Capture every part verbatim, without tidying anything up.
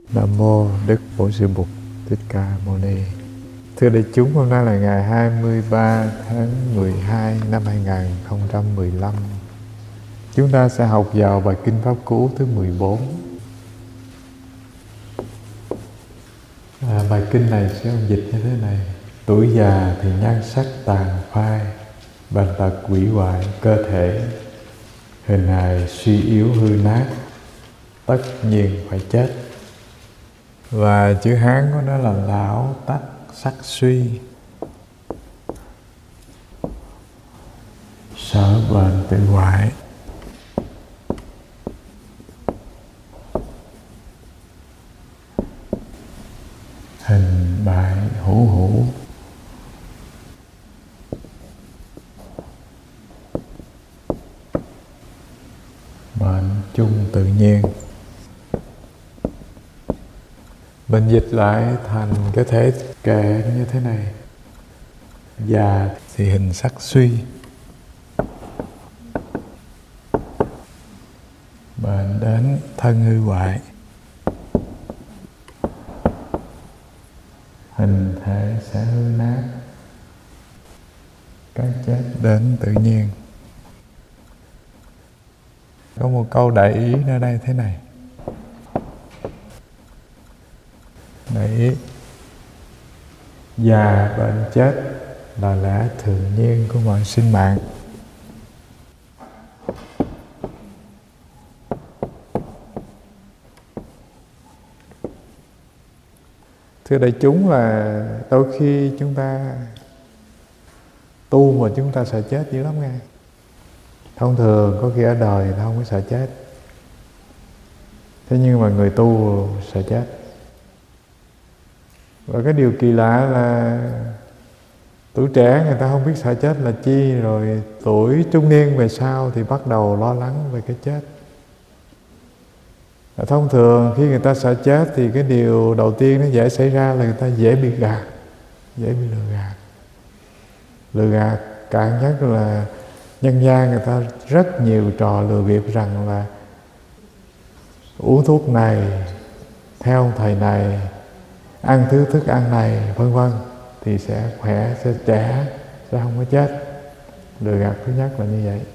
Nam mô Đức Bổn Sư Bụt Thích Ca Mâu Ni. Thưa đại chúng, hôm nay là ngày hai mươi ba tháng mười hai năm hai nghìn không trăm mười lăm. Chúng ta sẽ học vào bài Kinh Pháp Cú thứ mười bốn. À, bài kinh này sẽ ông dịch như thế này: tuổi già thì nhan sắc tàn phai, bệnh tật hủy hoại cơ thể, hình hài suy yếu hư nát, tất nhiên phải chết. Và chữ Hán của nó là lão tắc sắc suy, sở bệnh tự hoại, hình bại hữu hữu, bệnh chung tự nhiên. Mình dịch lại thành cái thể kệ như thế này: già thì hình sắc suy, bệnh đến thân hư hoại, hình thể sẽ hư nát, cái chết đến tự nhiên. Có một câu đại ý ở đây thế này: đại ý, già bệnh chết là lẽ thường nhiên của mọi sinh mạng. Thưa đại chúng, là đôi khi chúng ta tu mà chúng ta sợ chết dữ lắm nghe. Thông thường có khi ở đời người ta không có sợ chết, thế nhưng mà người tu sợ chết. Và cái điều kỳ lạ là tuổi trẻ người ta không biết sợ chết là chi, rồi tuổi trung niên về sau thì bắt đầu lo lắng về cái chết. Và thông thường khi người ta sợ chết thì cái điều đầu tiên nó dễ xảy ra là người ta dễ bị gạt, dễ bị lừa gạt. Lừa gạt càng nhất là nhân gian người ta rất nhiều trò lừa bịp rằng là uống thuốc này, theo ông thầy này, ăn thứ thức ăn này, vân vân thì sẽ khỏe, sẽ trẻ, sẽ không có chết. Lừa gạt thứ nhất là như vậy.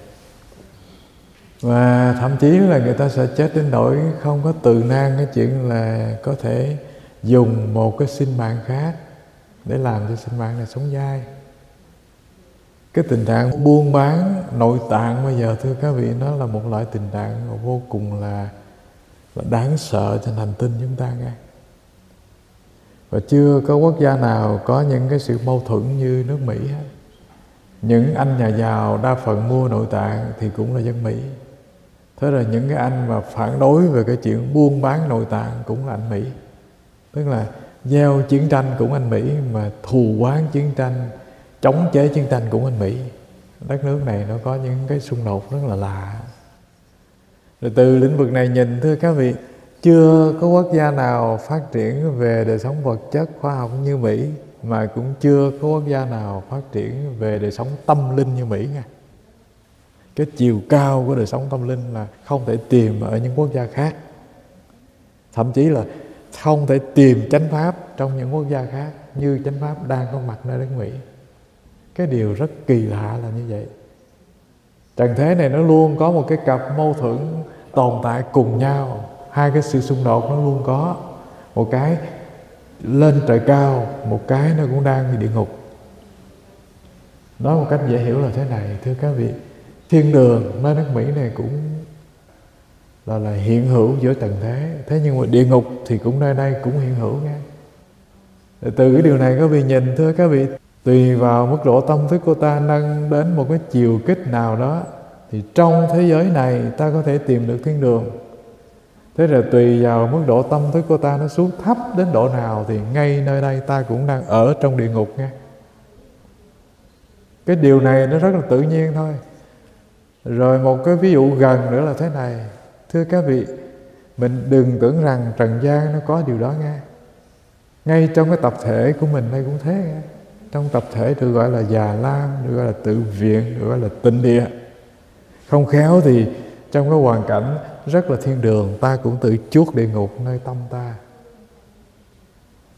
Và thậm chí là người ta sẽ chết đến nỗi không có từ nan cái chuyện là có thể dùng một cái sinh mạng khác để làm cho sinh mạng này sống dai. Cái tình trạng buôn bán nội tạng bây giờ, thưa các vị, nó là một loại tình trạng vô cùng là, là đáng sợ trên hành tinh chúng ta nghe. Và chưa có quốc gia nào có những cái sự mâu thuẫn như nước Mỹ hết. Những anh nhà giàu đa phần mua nội tạng thì cũng là dân Mỹ. Thế là những cái anh mà phản đối về cái chuyện buôn bán nội tạng cũng là anh Mỹ. Tức là gieo chiến tranh cũng anh Mỹ, mà thù oán chiến tranh, chống chế chiến tranh cũng anh Mỹ. Đất nước này nó có những cái xung đột rất là lạ. Rồi từ lĩnh vực này nhìn, thưa các vị, chưa có quốc gia nào phát triển về đời sống vật chất khoa học như Mỹ, mà cũng chưa có quốc gia nào phát triển về đời sống tâm linh như Mỹ nha. Cái chiều cao của đời sống tâm linh là không thể tìm ở những quốc gia khác. Thậm chí là không thể tìm chánh pháp trong những quốc gia khác như chánh pháp đang có mặt nơi đất Mỹ. Cái điều rất kỳ lạ là như vậy. Trần thế này nó luôn có một cái cặp mâu thuẫn tồn tại cùng nhau. Hai cái sự xung đột nó luôn có. Một cái lên trời cao, một cái nó cũng đang đi địa ngục. Nói một cách dễ hiểu là thế này, thưa các vị, thiên đường nơi nước Mỹ này cũng là, là hiện hữu giữa trần thế. Thế nhưng mà địa ngục thì cũng nơi đây cũng hiện hữu nghe. Từ cái điều này các vị nhìn, thưa các vị, tùy vào mức độ tâm thức của ta nâng đến một cái chiều kích nào đó, thì trong thế giới này ta có thể tìm được thiên đường. Thế rồi tùy vào mức độ tâm thức của ta nó xuống thấp đến độ nào, thì ngay nơi đây ta cũng đang ở trong địa ngục nghe. Cái điều này nó rất là tự nhiên thôi. Rồi một cái ví dụ gần nữa là thế này, thưa các vị, mình đừng tưởng rằng trần gian nó có điều đó nghe. Ngay trong cái tập thể của mình đây cũng thế nghe. Trong tập thể được gọi là Già Lam, được gọi là Tự Viện, được gọi là Tịnh Địa. Không khéo thì trong cái hoàn cảnh rất là thiên đường, ta cũng tự chuốc địa ngục nơi tâm ta.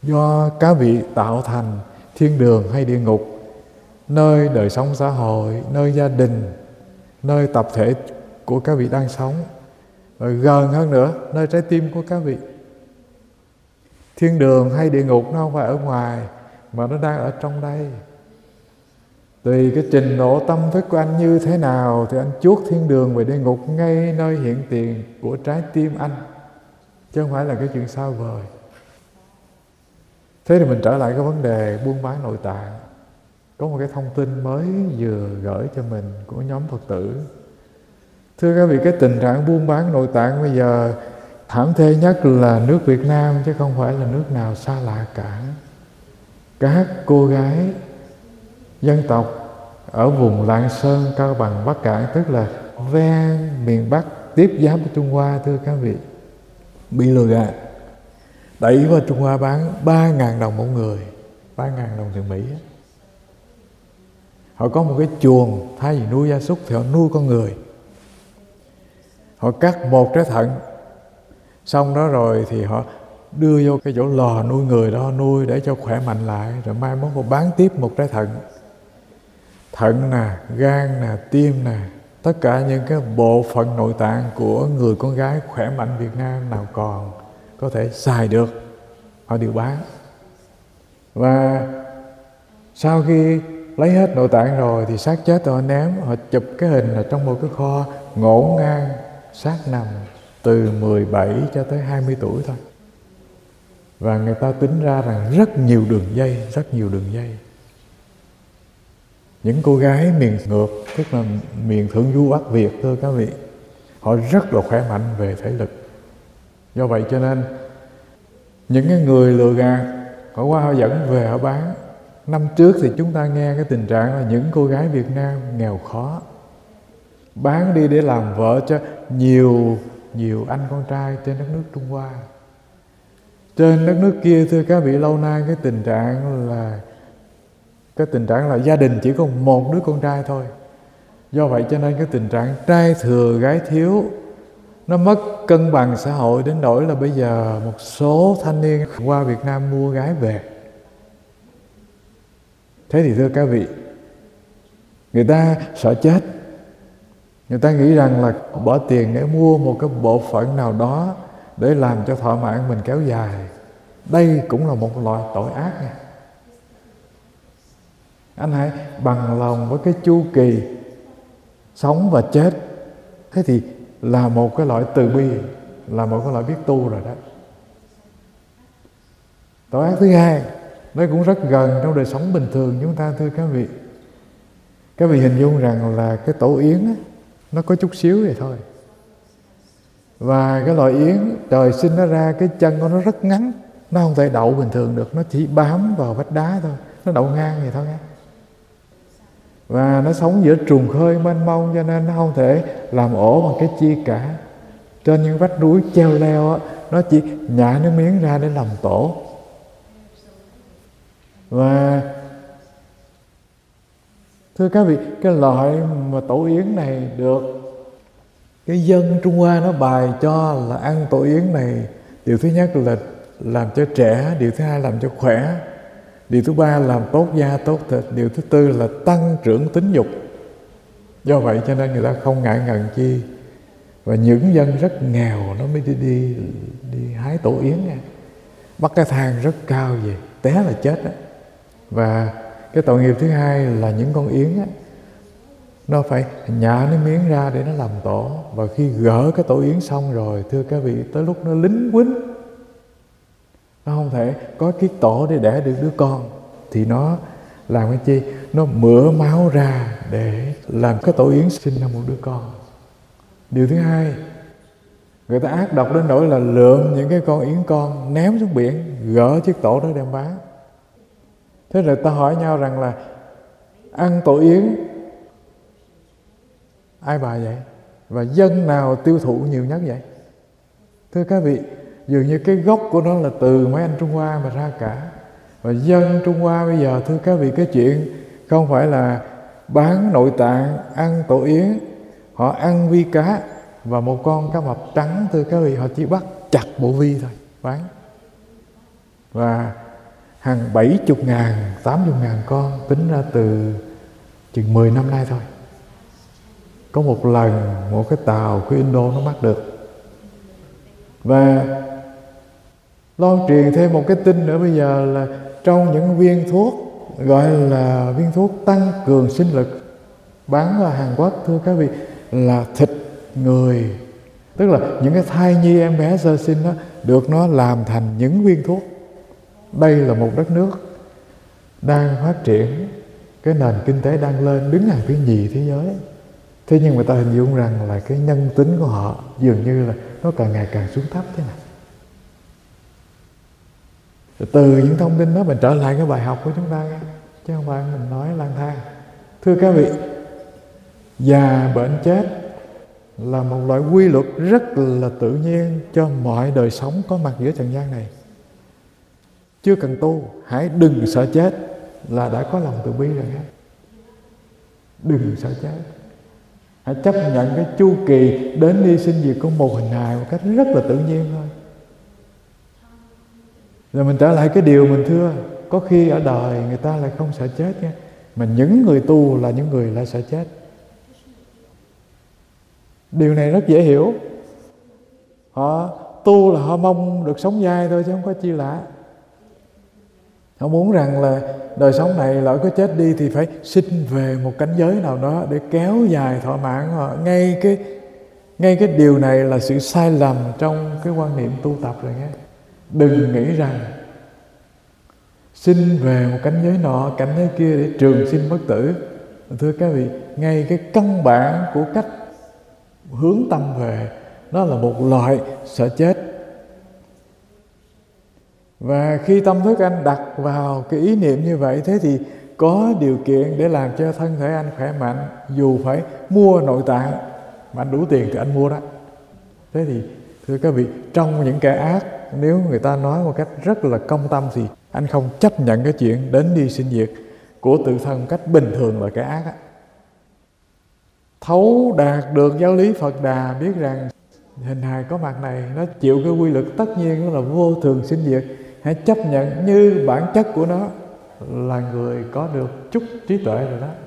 do các vị tạo thành thiên đường hay địa ngục, nơi đời sống xã hội, nơi gia đình, nơi tập thể của các vị đang sống, và gần hơn nữa, nơi trái tim của các vị. Thiên đường hay địa ngục nó không phải ở ngoài, mà nó đang ở trong đây. Tùy cái trình độ tâm thức của anh như thế nào thì anh chuốt thiên đường về địa ngục ngay nơi hiện tiền của trái tim anh, chứ không phải là cái chuyện xa vời. Thế thì mình trở lại cái vấn đề buôn bán nội tạng. Có một cái thông tin mới vừa gửi cho mình của nhóm Phật tử. Thưa các vị, cái tình trạng buôn bán nội tạng bây giờ thảm thê nhất là nước Việt Nam, chứ không phải là nước nào xa lạ cả. Các cô gái dân tộc ở vùng Lạng Sơn, Cao Bằng, Bắc Kạn, tức là ven miền Bắc tiếp giáp với Trung Hoa, thưa các vị, bị lừa gạt, đẩy qua Trung Hoa bán ba ngàn đồng một người, ba ngàn đồng tiền Mỹ. Họ có một cái chuồng, thay vì nuôi gia súc thì họ nuôi con người. Họ cắt một trái thận, xong đó rồi thì họ đưa vô cái chỗ lò nuôi người đó, nuôi để cho khỏe mạnh lại, rồi mai mốt họ bán tiếp một trái thận. Thận nè, gan nè, tim nè, tất cả những cái bộ phận nội tạng của người con gái khỏe mạnh Việt Nam nào còn có thể xài được, họ đều bán. Và sau khi lấy hết nội tạng rồi thì xác chết họ ném, họ chụp cái hình là trong một cái kho ngổn ngang, xác nằm từ mười bảy cho tới hai mươi tuổi thôi. Và người ta tính ra rằng rất nhiều đường dây, rất nhiều đường dây. Những cô gái miền ngược, tức là miền Thượng Du Bắc Việt, thưa các vị, họ rất là khỏe mạnh về thể lực. Do vậy cho nên những cái người lừa gạt, họ qua họ dẫn về họ bán. Năm trước thì chúng ta nghe cái tình trạng là những cô gái Việt Nam nghèo khó bán đi để làm vợ cho nhiều nhiều anh con trai trên đất nước Trung Hoa. Trên đất nước kia, thưa các vị, lâu nay cái tình trạng là cái tình trạng là gia đình chỉ có một đứa con trai thôi. Do vậy cho nên cái tình trạng trai thừa gái thiếu nó mất cân bằng xã hội đến nỗi là bây giờ một số thanh niên qua Việt Nam mua gái về. Thế thì thưa các vị, người ta sợ chết, người ta nghĩ rằng là bỏ tiền để mua một cái bộ phận nào đó để làm cho thọ mạng mình kéo dài. Đây cũng là một loại tội ác nha. Anh hãy bằng lòng với cái chu kỳ sống và chết. Thế thì là một cái loại từ bi, là một cái loại biết tu rồi đó. Tội ác thứ hai, nó cũng rất gần trong đời sống bình thường chúng ta, thưa các vị. Các vị hình dung rằng là cái tổ yến á, nó có chút xíu vậy thôi. Và cái loại yến trời sinh nó ra, cái chân của nó rất ngắn, nó không thể đậu bình thường được, nó chỉ bám vào vách đá thôi, nó đậu ngang vậy thôi nghe. Và nó sống giữa trùng khơi mênh mông, cho nên nó không thể làm ổ bằng cái chi cả. Trên những vách núi treo leo á, nó chỉ nhả nước miếng ra để làm tổ. Và thưa các vị, cái loại mà tổ yến này được cái dân Trung Hoa nó bài cho là ăn tổ yến này, điều thứ nhất là làm cho trẻ, điều thứ hai làm cho khỏe, điều thứ ba làm tốt da tốt thịt, điều thứ tư là tăng trưởng tính dục. Do vậy cho nên người ta không ngại ngần chi. Và những dân rất nghèo nó mới đi đi, đi hái tổ yến nha. Bắt cái thang rất cao về, té là chết đó. Và cái tội nghiệp thứ hai là những con yến á, nó phải nhả cái miếng ra để nó làm tổ. Và khi gỡ cái tổ yến xong rồi, thưa các vị, tới lúc nó lính quýnh, nó không thể có cái tổ để đẻ được đứa con, thì nó làm cái chi? Nó mửa máu ra để làm cái tổ yến sinh ra một đứa con. Điều thứ hai, người ta ác độc đến nỗi là lượm những cái con yến con ném xuống biển, gỡ chiếc tổ đó đem bán. Thế rồi ta hỏi nhau rằng là ăn tổ yến ai bài vậy? Và dân nào tiêu thụ nhiều nhất vậy? Thưa các vị, dường như cái gốc của nó là từ mấy anh Trung Hoa mà ra cả. Và dân Trung Hoa bây giờ, thưa các vị, cái chuyện không phải là bán nội tạng, ăn tổ yến, họ ăn vi cá và một con cá mập trắng, thưa các vị, họ chỉ bắt chặt bộ vi thôi, bán. Và hàng bảy chục ngàn, tám chục ngàn con, tính ra từ chừng mười năm nay thôi. Có một lần một cái tàu của Indo nó bắt được. Và loan truyền thêm một cái tin nữa bây giờ là trong những viên thuốc gọi là viên thuốc tăng cường sinh lực bán ở Hàn Quốc, thưa các vị, là thịt người, tức là những cái thai nhi em bé sơ sinh đó được nó làm thành những viên thuốc. Đây là một đất nước đang phát triển, cái nền kinh tế đang lên, đứng hàng thứ nhì thế giới. Thế nhưng người ta hình dung rằng là cái nhân tính của họ dường như là nó càng ngày càng xuống thấp thế này. Từ những thông tin đó mình trở lại cái bài học của chúng ta nghe, chứ không phải mình nói lang thang. Thưa các vị, già bệnh chết là một loại quy luật rất là tự nhiên cho mọi đời sống có mặt giữa trần gian này. Chưa cần tu, hãy đừng sợ chết là đã có lòng từ bi rồi nhé. Đừng sợ chết. Hãy chấp nhận cái chu kỳ đến đi sinh diệt của một hình hài một cách rất là tự nhiên thôi. Rồi mình trở lại cái điều mình thưa, có khi ở đời người ta lại không sợ chết nha, mà những người tu là những người lại sợ chết. Điều này rất dễ hiểu. Họ tu là họ mong được sống dai thôi chứ không có chi lạ. Họ muốn rằng là đời sống này lỡ có chết đi thì phải sinh về một cảnh giới nào đó để kéo dài thọ mạng họ. Ngay cái ngay cái điều này là sự sai lầm trong cái quan niệm tu tập rồi nhé. Đừng nghĩ rằng sinh về một cảnh giới nọ, cảnh giới kia để trường sinh bất tử. Thưa các vị, ngay cái căn bản của cách hướng tâm về, nó là một loại sợ chết. Và khi tâm thức anh đặt vào cái ý niệm như vậy, thế thì có điều kiện để làm cho thân thể anh khỏe mạnh, dù phải mua nội tạng, mà anh đủ tiền thì anh mua đó. Thế thì thưa các vị, trong những kẻ ác, nếu người ta nói một cách rất là công tâm thì anh không chấp nhận cái chuyện đến đi sinh diệt của tự thân một cách bình thường là kẻ ác á. Thấu đạt được giáo lý Phật Đà, biết rằng hình hài có mặt này nó chịu cái quy luật tất nhiên, nó là vô thường sinh diệt. Hãy chấp nhận như bản chất của nó, là người có được chút trí tuệ rồi đó.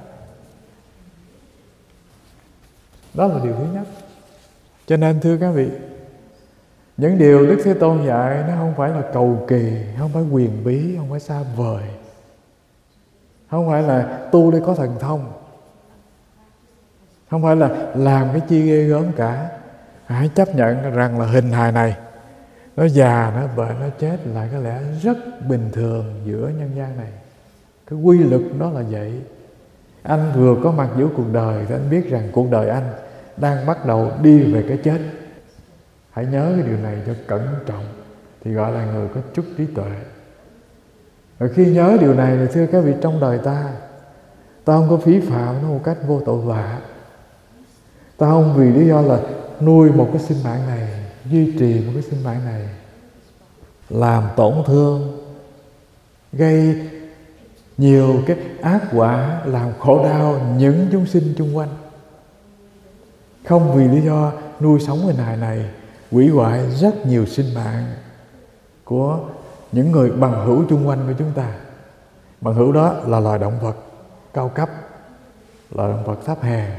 Đó là điều thứ nhất. Cho nên thưa các vị, những điều Đức Thế Tôn dạy nó không phải là cầu kỳ, không phải quyền bí, không phải xa vời, không phải là tu để có thần thông, không phải là làm cái chi ghê gớm cả. Hãy chấp nhận rằng là hình hài này nó già, nó bệnh, nó chết là cái lẽ rất bình thường giữa nhân gian này. Cái quy luật đó là vậy. Anh vừa có mặt giữa cuộc đời thì anh biết rằng cuộc đời anh đang bắt đầu đi về cái chết. Hãy nhớ cái điều này cho cẩn trọng, thì gọi là người có chút trí tuệ. Rồi khi nhớ điều này thì thưa các vị, trong đời ta, ta không có phí phạm nó một cách vô tội vạ. Ta không vì lý do là nuôi một cái sinh mạng này, duy trì một cái sinh mạng này, làm tổn thương, gây nhiều cái ác quả, làm khổ đau những chúng sinh chung quanh. Không vì lý do nuôi sống hình hài này hủy hoại rất nhiều sinh mạng của những người bằng hữu chung quanh của chúng ta. Bằng hữu đó là loài động vật cao cấp, loài động vật thấp hèn.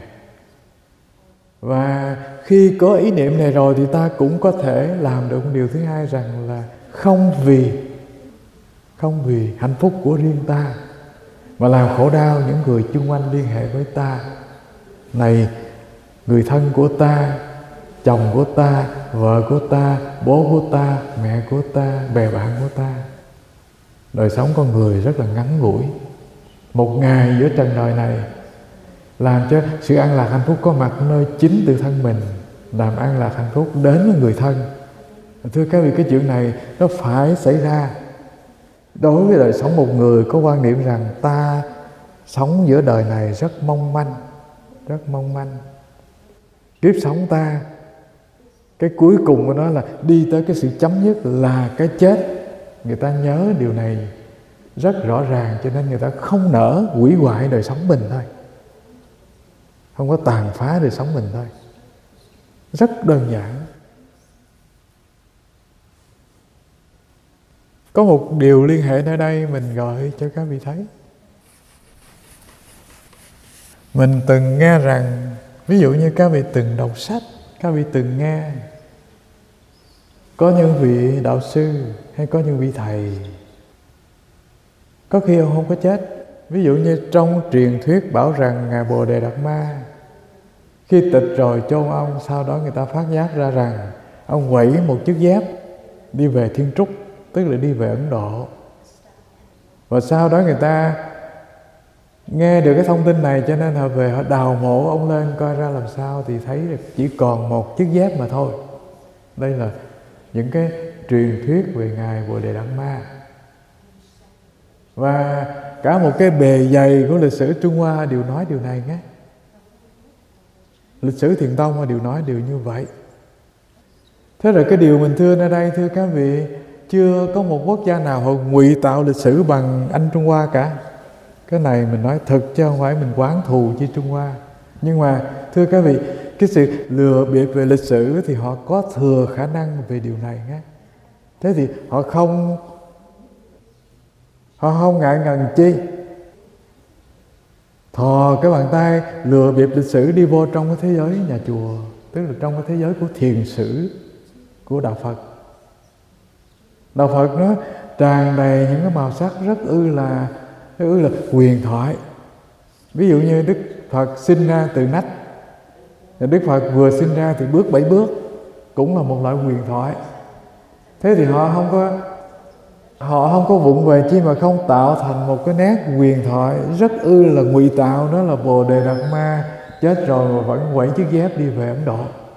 Và khi có ý niệm này rồi thì ta cũng có thể làm được một điều thứ hai, rằng là không vì không vì hạnh phúc của riêng ta mà làm khổ đau những người chung quanh liên hệ với ta. Này, người thân của ta, chồng của ta, vợ của ta, bố của ta, mẹ của ta, bè bạn của ta. Đời sống con người rất là ngắn ngủi. Một ngày giữa trần đời này làm cho sự an lạc hạnh phúc có mặt nơi chính tự thân mình, làm an lạc hạnh phúc đến với người thân. Thưa các vị, cái chuyện này nó phải xảy ra. Đối với đời sống một người có quan niệm rằng ta sống giữa đời này rất mong manh, rất mong manh. Kiếp sống ta, cái cuối cùng của nó là đi tới cái sự chấm dứt là cái chết. Người ta nhớ điều này rất rõ ràng, cho nên người ta không nỡ hủy hoại đời sống mình thôi, không có tàn phá đời sống mình thôi. Rất đơn giản. Có một điều liên hệ nơi đây mình gọi cho các vị thấy. Mình từng nghe rằng, ví dụ như các vị từng đọc sách, các vị từng nghe có những vị đạo sư hay có những vị thầy, có khi ông không có chết. Ví dụ như trong truyền thuyết bảo rằng Ngài Bồ Đề Đạt Ma khi tịch rồi chôn ông, sau đó người ta phát giác ra rằng ông quẩy một chiếc dép đi về Thiên Trúc, tức là đi về Ấn Độ. Và sau đó người ta nghe được cái thông tin này, cho nên họ về họ đào mộ ông lên coi ra làm sao, thì thấy được chỉ còn một chiếc dép mà thôi. Đây là những cái truyền thuyết về Ngài Bồ Đề Đạt Ma. Và cả một cái bề dày của lịch sử Trung Hoa đều nói điều này nhé. Lịch sử Thiền Tông đều nói điều như vậy. Thế rồi cái điều mình thưa ở đây, thưa các vị, chưa có một quốc gia nào họ ngụy tạo lịch sử bằng Anh Trung Hoa cả. Cái này mình nói thực chứ không phải mình oán thù chi Trung Hoa. Nhưng mà thưa các vị, cái sự lừa bịp về lịch sử thì họ có thừa khả năng về điều này nhé. Thế thì họ không Họ không ngại ngần chi thò cái bàn tay lừa bịp lịch sử đi vô trong cái thế giới nhà chùa, tức là trong cái thế giới của thiền sử của Đạo Phật. Đạo Phật nó tràn đầy những cái màu sắc rất ư là rất ư là huyền thoại. Ví dụ như Đức Phật sinh ra từ nách, Đức Phật vừa sinh ra thì bước bảy bước, cũng là một loại huyền thoại. Thế thì họ không có Họ không có vụng về chi mà không tạo thành một cái nét huyền thoại rất ư là ngụy tạo, đó là Bồ Đề Đạt Ma chết rồi mà vẫn quẩy chiếc dép đi về Ấn Độ.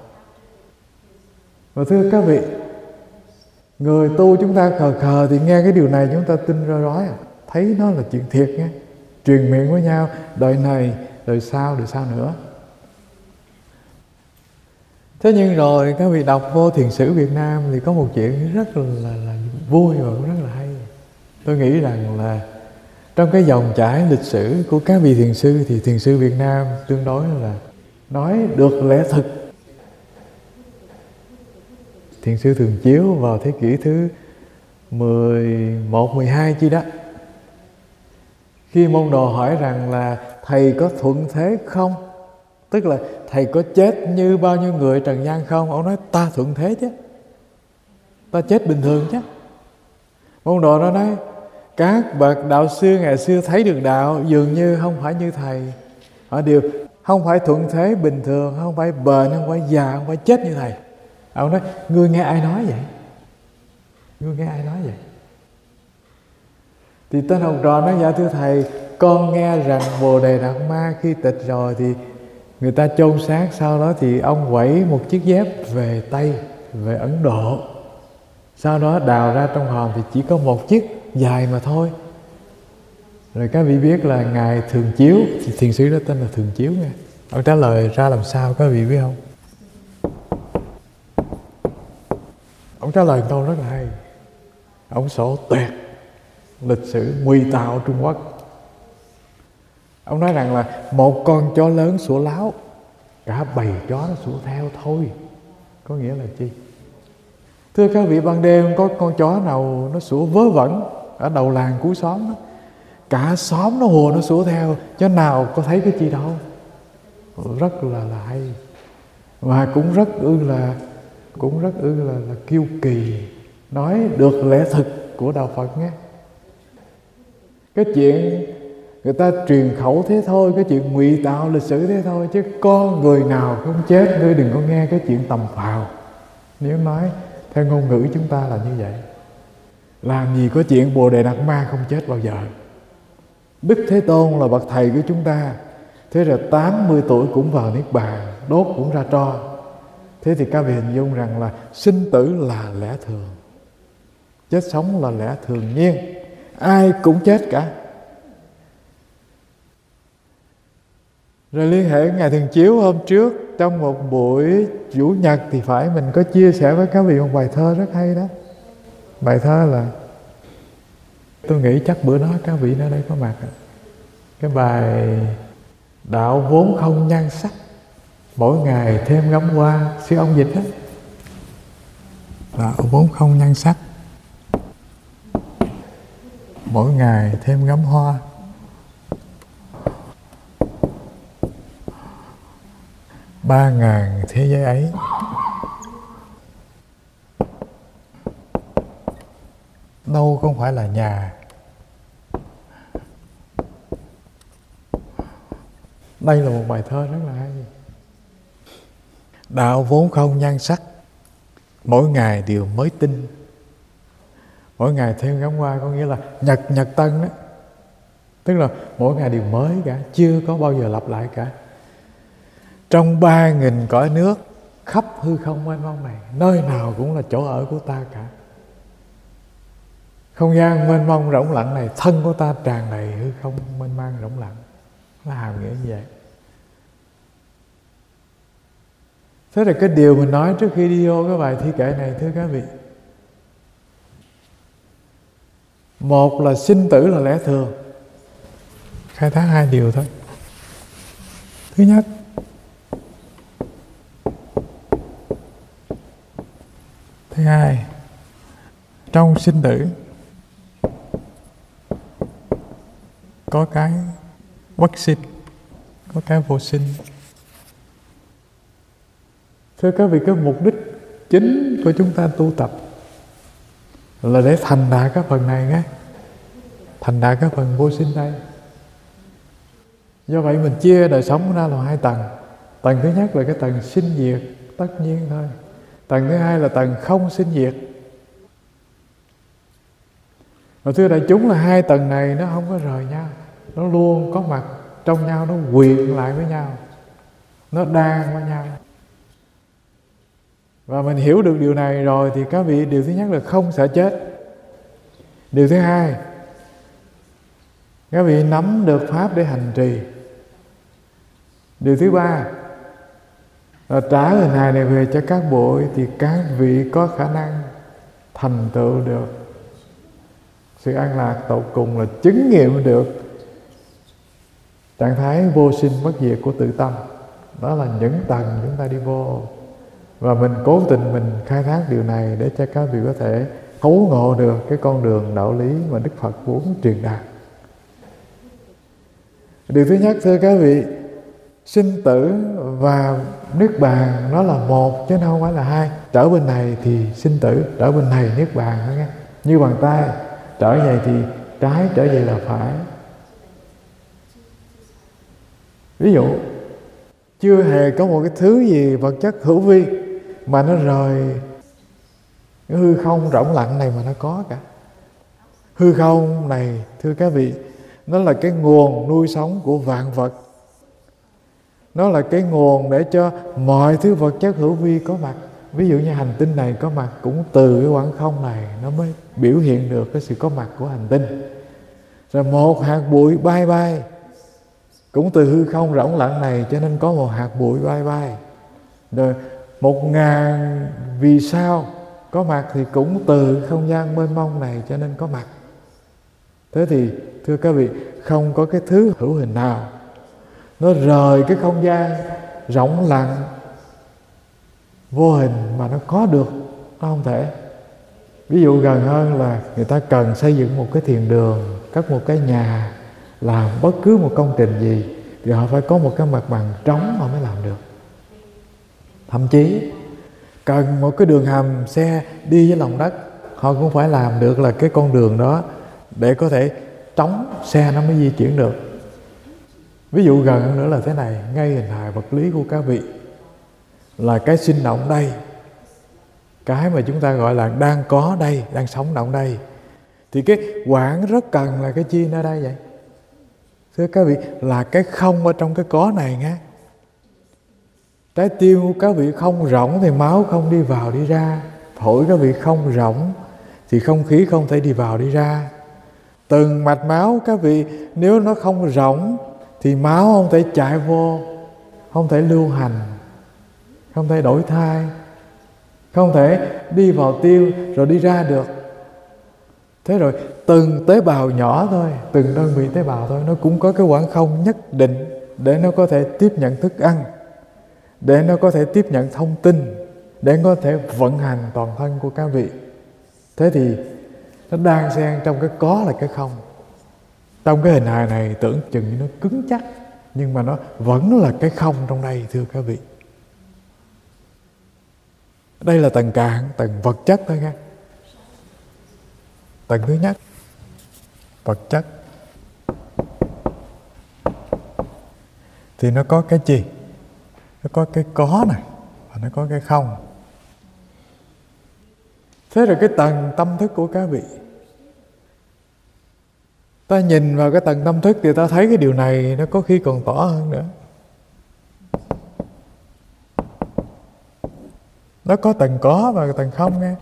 Và thưa các vị, người tu chúng ta khờ khờ thì nghe cái điều này chúng ta tin roi rói à. Thấy nó là chuyện thiệt nghe, truyền miệng với nhau đời này, đời sau, đời sau nữa. Thế nhưng rồi các vị đọc vô thiền sử Việt Nam thì có một chuyện rất là, là, là vui và cũng rất là hay. Tôi nghĩ rằng là trong cái dòng chảy lịch sử của các vị thiền sư thì thiền sư Việt Nam tương đối là nói được lẽ thực. Thiền sư Thường Chiếu vào thế kỷ thứ mười một, mười hai chi đó, khi môn đồ hỏi rằng là thầy có thuận thế không, tức là thầy có chết như bao nhiêu người trần gian không, ông nói ta thuận thế chứ, ta chết bình thường chứ. Môn đồ đó nói các bậc đạo sư ngày xưa thấy được đạo dường như không phải như thầy, họ đều không phải thuận thế bình thường, không phải bền, không phải già, không phải chết như thầy. Ông nói ngươi nghe ai nói vậy? Ngươi nghe ai nói vậy? Thì tên học trò nói dạ thưa thầy, con nghe rằng Bồ Đề Đạt Ma khi tịch rồi thì người ta chôn xác, sau đó thì ông quẩy một chiếc dép về Tây, về Ấn Độ. Sau đó đào ra trong hòm thì chỉ có một chiếc dài mà thôi. Rồi các vị biết là Ngài Thường Chiếu, thì thiền sư đó tên là Thường Chiếu nha. Ông trả lời ra làm sao các vị biết không? Ông trả lời câu rất là hay. Ông sổ tuyệt lịch sử ngụy tạo Trung Quốc. Ông nói rằng là một con chó lớn sủa láo, cả bầy chó nó sủa theo thôi. Có nghĩa là chi? Thưa các vị, ban đêm có con chó nào nó sủa vớ vẩn ở đầu làng cuối xóm đó, cả xóm nó hùa nó sủa theo, chó nào có thấy cái chi đâu. Rất là là hay. Và cũng rất ư là cũng rất ư là, là kiêu kỳ, nói được lẽ thực của đạo Phật nhé. Cái chuyện người ta truyền khẩu thế thôi, cái chuyện ngụy tạo lịch sử thế thôi, chứ con người nào không chết. Ngươi đừng có nghe cái chuyện tầm phào. Nếu nói theo ngôn ngữ chúng ta là như vậy, làm gì có chuyện Bồ Đề Đạt Ma không chết bao giờ. Đức Thế Tôn là bậc thầy của chúng ta, thế rồi tám mươi tuổi cũng vào Niết Bàn, đốt cũng ra tro. Thế thì các vị hình dung rằng là sinh tử là lẽ thường, chết sống là lẽ thường nhiên, ai cũng chết cả. Rồi liên hệ Ngài Thường Chiếu hôm trước trong một buổi Chủ nhật thì phải, mình có chia sẻ với các vị một bài thơ rất hay đó. Bài thơ là, tôi nghĩ chắc bữa đó các vị ở đây có mặt. Cái bài đạo vốn không nhan sắc, mỗi ngày thêm ngắm hoa, sư ông dịch đó. Đạo vốn không nhan sắc, mỗi ngày thêm ngắm hoa. Ba ngàn thế giới ấy. Đâu không phải là nhà. Đây là một bài thơ rất là hay. Đạo vốn không nhan sắc, mỗi ngày đều mới tinh. Mỗi ngày thêm ngắm hoa có nghĩa là nhật nhật tân đó. Tức là mỗi ngày đều mới cả, chưa có bao giờ lặp lại cả. Trong ba nghìn cõi nước, khắp hư không mênh mông này, nơi nào cũng là chỗ ở của ta cả. Không gian mênh mông rỗng lặng này, thân của ta tràn đầy hư không mênh mang rỗng lặng. Nó hàm nghĩa như vậy. Thế là cái điều mình nói trước khi đi vô cái bài thi kệ này, thưa các vị, một là sinh tử là lẽ thường, khai thác hai điều thôi. Thứ nhất, thứ hai, trong sinh tử có cái bất sinh, có cái vô sinh. Thưa các vị, cái mục đích chính của chúng ta tu tập là để thành đạt các phần này nghe, thành đạt các phần vô sinh đây. Do vậy mình chia đời sống ra làm hai tầng. Tầng thứ nhất là cái tầng sinh diệt tất nhiên thôi. Tầng thứ hai là tầng không sinh diệt. Và thưa đại chúng là hai tầng này nó không có rời nhau, nó luôn có mặt trong nhau, nó quyện lại với nhau, nó đan với nhau. Và mình hiểu được điều này rồi thì các vị, điều thứ nhất là không sợ chết. Điều thứ hai, các vị nắm được pháp để hành trì. Điều thứ ba là trả hình hài này về cho các bụi thì các vị có khả năng thành tựu được sự an lạc tột cùng, là chứng nghiệm được trạng thái vô sinh bất diệt của tự tâm. Đó là những tầng chúng ta đi vô. Và mình cố tình mình khai thác điều này để cho các vị có thể thấu ngộ được cái con đường đạo lý mà Đức Phật muốn truyền đạt. Điều thứ nhất, thưa các vị, sinh tử và niết bàn nó là một chứ không phải là hai. Trở bên này thì sinh tử, trở bên này niết bàn đó nghe. Như bàn tay, trở về thì trái, trở về là phải. Ví dụ, chưa hề có một cái thứ gì vật chất hữu vi mà nó rời cái hư không rỗng lặng này mà nó có cả. Hư không này, thưa các vị, nó là cái nguồn nuôi sống của vạn vật. Nó là cái nguồn để cho mọi thứ vật chất hữu vi có mặt. Ví dụ như hành tinh này có mặt cũng từ cái khoảng không này nó mới biểu hiện được cái sự có mặt của hành tinh. Rồi một hạt bụi bay bay cũng từ hư không rỗng lặng này cho nên có một hạt bụi bay bay. Rồi một ngàn vì sao có mặt thì cũng từ không gian mênh mông này cho nên có mặt. Thế thì thưa các vị, không có cái thứ hữu hình nào nó rời cái không gian rỗng lặng vô hình mà nó có được, nó không thể. Ví dụ gần hơn là người ta cần xây dựng một cái thiền đường, cất một cái nhà, làm bất cứ một công trình gì thì họ phải có một cái mặt bằng trống họ mới làm được. Thậm chí cần một cái đường hầm xe đi với lòng đất, họ cũng phải làm được là cái con đường đó để có thể trống xe nó mới di chuyển được. Ví dụ gần hơn nữa là thế này, ngay hình hài vật lý của các vị là cái sinh động đây, cái mà chúng ta gọi là đang có đây, đang sống động đây, thì cái quảng rất cần là cái chi nơi đây vậy? Thưa các vị, là cái không ở trong cái có này nghe. Trái tim của các vị không rỗng thì máu không đi vào đi ra. Phổi các vị không rỗng thì không khí không thể đi vào đi ra. Từng mạch máu các vị nếu nó không rỗng thì máu không thể chạy vô, không thể lưu hành, không thể đổi thai, không thể đi vào tiêu rồi đi ra được. Thế rồi từng tế bào nhỏ thôi, từng đơn vị tế bào thôi, nó cũng có cái khoảng không nhất định để nó có thể tiếp nhận thức ăn, để nó có thể tiếp nhận thông tin, để nó có thể vận hành toàn thân của các vị. Thế thì nó đan xen trong cái có là cái không. Trong cái hình hài này tưởng chừng như nó cứng chắc, nhưng mà nó vẫn là cái không trong đây, thưa các vị. Đây là tầng cạn, tầng vật chất thôi nha. Tầng thứ nhất, vật chất, thì nó có cái gì? Nó có cái có này, và nó có cái không. Thế rồi cái tầng tâm thức của các vị, ta nhìn vào cái tầng tâm thức thì ta thấy cái điều này nó có khi còn tỏ hơn nữa. Nó có tầng có và tầng không nghe.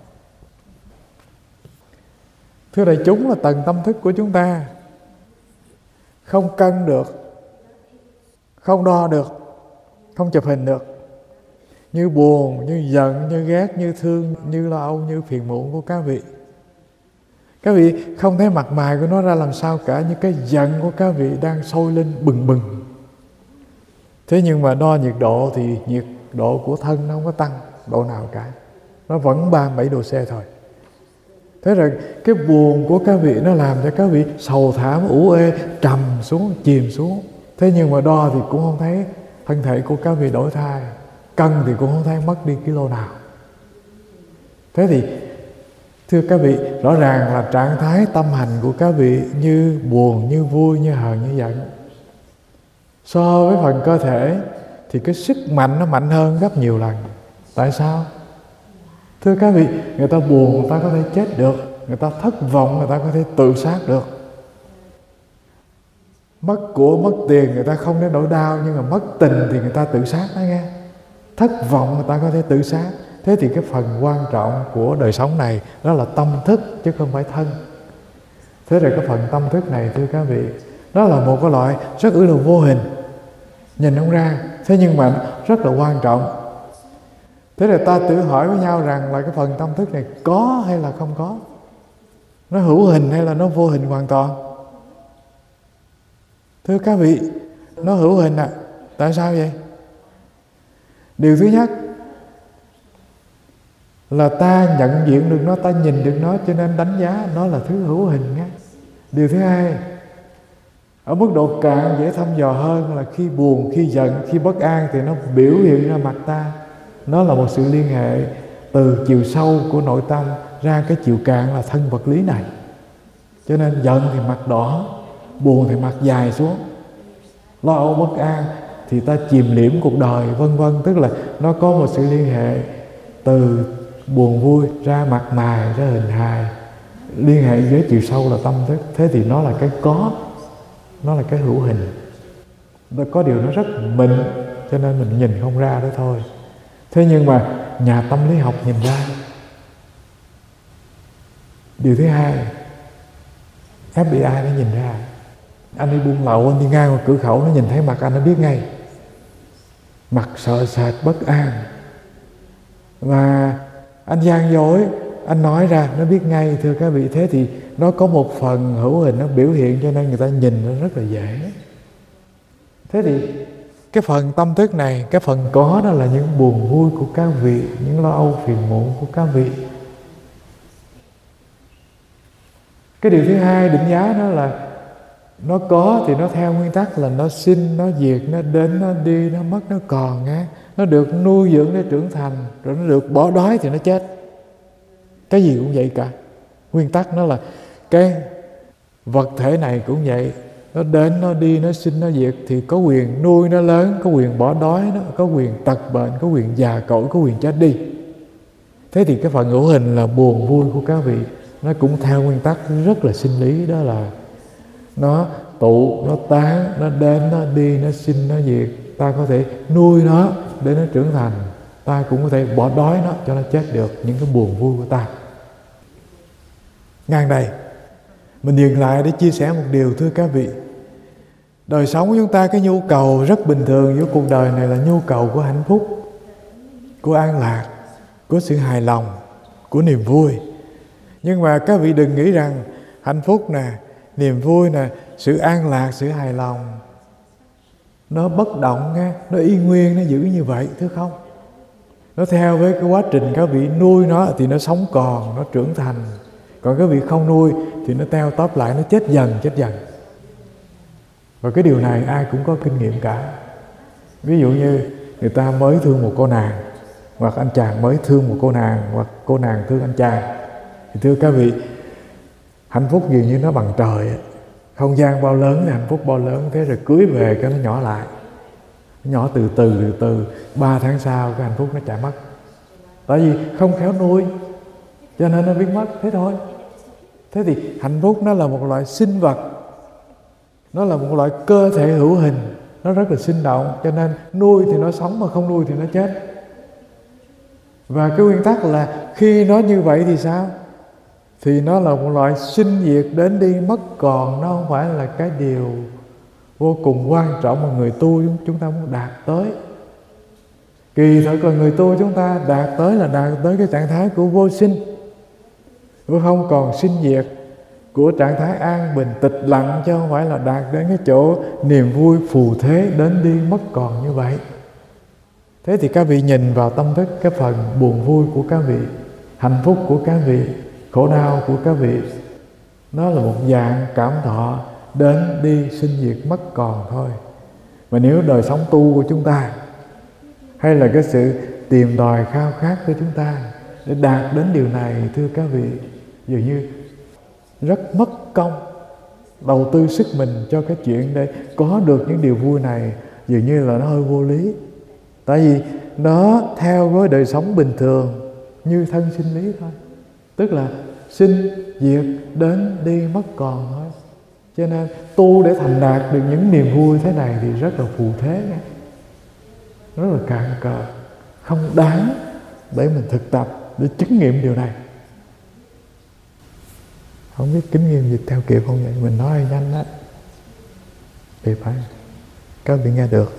Thưa đại chúng, là tầng tâm thức của chúng ta không cân được, không đo được, không chụp hình được. Như buồn, như giận, như ghét, như thương, như lo âu, như phiền muộn của các vị. Các vị không thấy mặt mày của nó ra làm sao cả, như cái giận của các vị đang sôi lên bừng bừng. Thế nhưng mà đo nhiệt độ thì nhiệt độ của thân nó không có tăng độ nào cả, nó vẫn ba mươi bảy độ C thôi. Thế rồi cái buồn của các vị nó làm cho các vị sầu thảm, ủ ê, trầm xuống, chìm xuống. Thế nhưng mà đo thì cũng không thấy thân thể của các vị đổi thay, cân thì cũng không thấy mất đi kilo nào. Thế thì thưa các vị, rõ ràng là trạng thái tâm hành của các vị như buồn, như vui, như hờn, như giận. So với phần cơ thể thì cái sức mạnh nó mạnh hơn gấp nhiều lần. Tại sao? Thưa các vị, người ta buồn người ta có thể chết được, người ta thất vọng người ta có thể tự sát được. Mất của, mất tiền người ta không đến nỗi đau, nhưng mà mất tình thì người ta tự sát đó nghe. Thất vọng người ta có thể tự sát. Thế thì cái phần quan trọng của đời sống này đó là tâm thức chứ không phải thân. Thế rồi cái phần tâm thức này thưa các vị, nó là một cái loại rất ư là vô hình, nhìn không ra, thế nhưng mà rất là quan trọng. Thế rồi ta tự hỏi với nhau rằng là cái phần tâm thức này có hay là không có, nó hữu hình hay là nó vô hình hoàn toàn. Thưa các vị, nó hữu hình ạ. À. Tại sao vậy? Điều thứ nhất là ta nhận diện được nó, ta nhìn được nó, cho nên đánh giá nó là thứ hữu hình nhé. Điều thứ hai, ở mức độ cạn dễ thăm dò hơn là khi buồn, khi giận, khi bất an thì nó biểu hiện ra mặt ta. Nó là một sự liên hệ từ chiều sâu của nội tâm ra cái chiều cạn là thân vật lý này. Cho nên giận thì mặt đỏ, buồn thì mặt dài xuống, lo âu bất an thì ta chìm liễm cuộc đời, vân vân. Tức là nó có một sự liên hệ từ buồn vui ra mặt mày, ra hình hài, liên hệ với chiều sâu là tâm thức. Thế thì nó là cái có, nó là cái hữu hình. Nó có điều nó rất mịn, cho nên mình nhìn không ra đó thôi. Thế nhưng mà nhà tâm lý học nhìn ra. Điều thứ hai, ép bê i nó nhìn ra. Anh đi buôn lậu, anh đi ngang qua cửa khẩu, nó nhìn thấy mặt anh nó biết ngay. Mặt sợ sệt, bất an. Và anh gian dối, anh nói ra, nó biết ngay thưa các vị. Thế thì nó có một phần hữu hình nó biểu hiện, cho nên người ta nhìn nó rất là dễ. Thế thì cái phần tâm thức này, cái phần có đó là những buồn vui của các vị, những lo âu phiền muộn của các vị. Cái điều thứ hai định giá nó là nó có thì nó theo nguyên tắc là nó sinh, nó diệt, nó đến, nó đi, nó mất, nó còn á. Nó được nuôi dưỡng để trưởng thành, rồi nó được bỏ đói thì nó chết. Cái gì cũng vậy cả. Nguyên tắc nó là cái vật thể này cũng vậy. Nó đến, nó đi, nó sinh, nó diệt thì có quyền nuôi nó lớn, có quyền bỏ đói nó, có quyền tật bệnh, có quyền già cỗi, có quyền chết đi. Thế thì cái phần hữu hình là buồn vui của các vị, nó cũng theo nguyên tắc rất là sinh lý, đó là nó tụ, nó tán, nó đến, nó đi, nó sinh, nó diệt. Ta có thể nuôi nó để nó trưởng thành, ta cũng có thể bỏ đói nó cho nó chết được, những cái buồn vui của ta. Ngang đây mình dừng lại để chia sẻ một điều thưa các vị. Đời sống của chúng ta, cái nhu cầu rất bình thường giữa cuộc đời này là nhu cầu của hạnh phúc, của an lạc, của sự hài lòng, của niềm vui. Nhưng mà các vị đừng nghĩ rằng hạnh phúc nè, niềm vui nè, sự an lạc, sự hài lòng nó bất động nghe, nó y nguyên, nó giữ như vậy, thưa không? Nó theo với cái quá trình các vị nuôi nó thì nó sống còn, nó trưởng thành. Còn cái vị không nuôi thì nó teo tóp lại, nó chết dần chết dần. Và cái điều này ai cũng có kinh nghiệm cả. Ví dụ như người ta mới thương một cô nàng, hoặc anh chàng mới thương một cô nàng, hoặc cô nàng thương anh chàng, thì thưa các vị, hạnh phúc dường như nó bằng trời. Không gian bao lớn thì hạnh phúc bao lớn. Thế rồi cưới về cái nó nhỏ lại, nó nhỏ từ từ từ từ. Ba tháng sau cái hạnh phúc nó chạy mất. Tại vì không khéo nuôi, cho nên nó biến mất, thế thôi. Thế thì hạnh phúc nó là một loại sinh vật, nó là một loại cơ thể hữu hình, nó rất là sinh động, cho nên nuôi thì nó sống, mà không nuôi thì nó chết. Và cái nguyên tắc là khi nó như vậy thì sao? Thì nó là một loại sinh diệt, đến đi mất còn. Nó không phải là cái điều vô cùng quan trọng mà người tu chúng ta muốn đạt tới. Kỳ thật là người tu chúng ta đạt tới là đạt tới cái trạng thái của vô sinh, của không còn sinh diệt, của trạng thái an bình tịch lặng, chứ không phải là đạt đến cái chỗ niềm vui phù thế đến đi mất còn như vậy. Thế thì các vị nhìn vào tâm thức, cái phần buồn vui của các vị, hạnh phúc của các vị, khổ đau của các vị, nó là một dạng cảm thọ đến đi sinh diệt mất còn thôi. Mà nếu đời sống tu của chúng ta, hay là cái sự tìm tòi khao khát của chúng ta để đạt đến điều này, thưa các vị, dường như rất mất công. Đầu tư sức mình cho cái chuyện để có được những điều vui này dường như là nó hơi vô lý. Tại vì nó theo với đời sống bình thường như thân sinh lý thôi. Tức là sinh, diệt, đến, đi, mất còn thôi. Cho nên tu để thành đạt được những niềm vui thế này thì rất là phù thế, rất là cạn cờ, không đáng để mình thực tập, để chứng nghiệm điều này. Không biết kinh nghiệm dịch theo kịp không vậy? Mình nói nhanh đó thì phải các vị nghe được.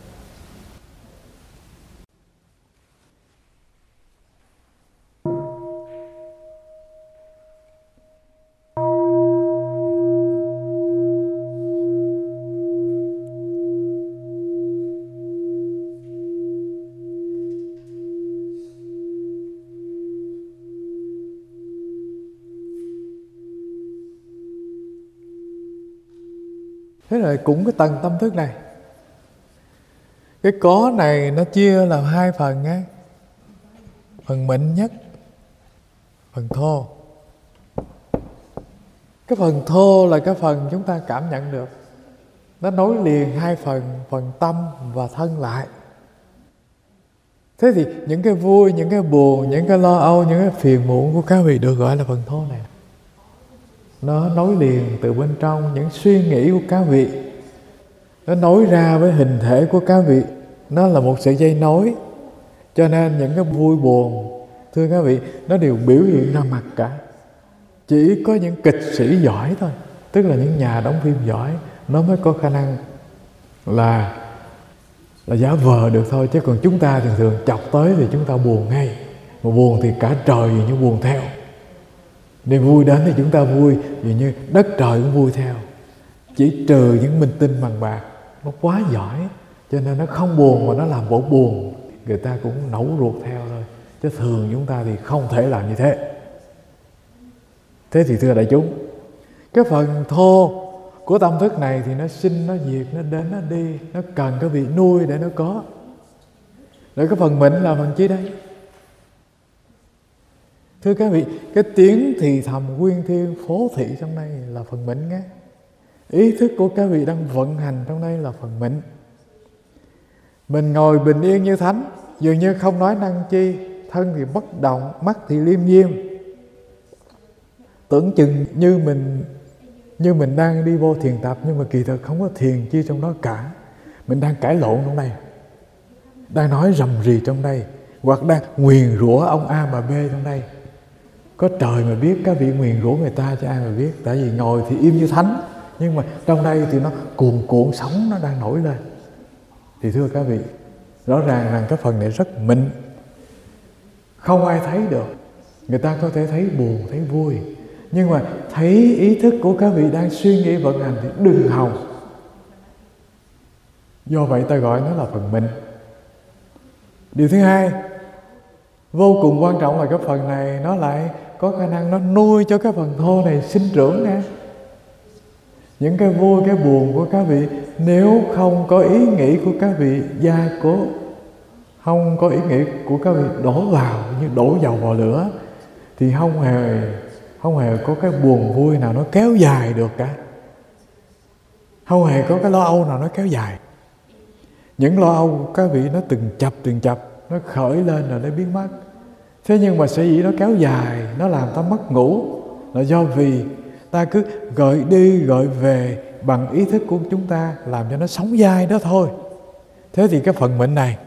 Thế là cũng cái tầng tâm thức này, cái có này nó chia làm hai phần á. Phần mịn nhất, phần thô. Cái phần thô là cái phần chúng ta cảm nhận được, nó nối liền hai phần, phần tâm và thân lại. Thế thì những cái vui, những cái buồn, những cái lo âu, những cái phiền muộn của các vị được gọi là phần thô này. Nó nối liền từ bên trong những suy nghĩ của các vị, nó nối ra với hình thể của các vị. Nó là một sợi dây nối. Cho nên những cái vui buồn, thưa các vị, nó đều biểu hiện ra mặt cả. Chỉ có những kịch sĩ giỏi thôi, tức là những nhà đóng phim giỏi, nó mới có khả năng là là giả vờ được thôi. Chứ còn chúng ta thường thường chọc tới thì chúng ta buồn ngay. Mà buồn thì cả trời như buồn theo. Niềm vui đến thì chúng ta vui, vì như đất trời cũng vui theo. Chỉ trừ những minh tinh bằng bạc, nó quá giỏi, cho nên nó không buồn mà nó làm bộ buồn, người ta cũng nổi ruột theo thôi. Chứ thường chúng ta thì không thể làm như thế. Thế thì thưa đại chúng, cái phần thô của tâm thức này thì nó sinh, nó diệt, nó đến, nó đi, nó cần cái vị nuôi để nó có. Rồi cái phần mịn là phần chi đây? Thưa các vị, cái tiếng thì thầm quyên thiên phố thị trong đây là phần mịn nghe. Ý thức của các vị đang vận hành trong đây là phần mịn. Mình ngồi bình yên như thánh, dường như không nói năng chi, thân thì bất động, mắt thì liêm diêm. Tưởng chừng như mình như mình đang đi vô thiền tập, nhưng mà kỳ thực không có thiền chi trong đó cả. Mình đang cãi lộn trong đây, đang nói rầm rì trong đây, hoặc đang nguyền rủa ông A bà B trong đây. Có trời mà biết các vị nguyền rủa người ta cho ai mà biết. Tại vì ngồi thì im như thánh, nhưng mà trong đây thì nó cuồn cuộn sóng nó đang nổi lên. Thì thưa các vị, rõ ràng rằng cái phần này rất mịn, không ai thấy được. Người ta có thể thấy buồn, thấy vui, nhưng mà thấy ý thức của các vị đang suy nghĩ vận hành thì đừng hòng. Do vậy ta gọi nó là phần mịn. Điều thứ hai, vô cùng quan trọng là cái phần này nó lại có khả năng nó nuôi cho cái phần thô này sinh trưởng nha. Những cái vui, cái buồn của các vị, nếu không có ý nghĩ của các vị gia cố, không có ý nghĩ của các vị đổ vào như đổ dầu vào lửa, thì không hề không hề có cái buồn vui nào nó kéo dài được cả. Không hề có cái lo âu nào nó kéo dài. Những lo âu các vị nó từng chập từng chập, nó khởi lên rồi nó biến mất. Thế nhưng mà sở dĩ nó kéo dài, nó làm ta mất ngủ, là do vì ta cứ gợi đi gợi về bằng ý thức của chúng ta, làm cho nó sống dai đó thôi. Thế thì cái phần mệnh này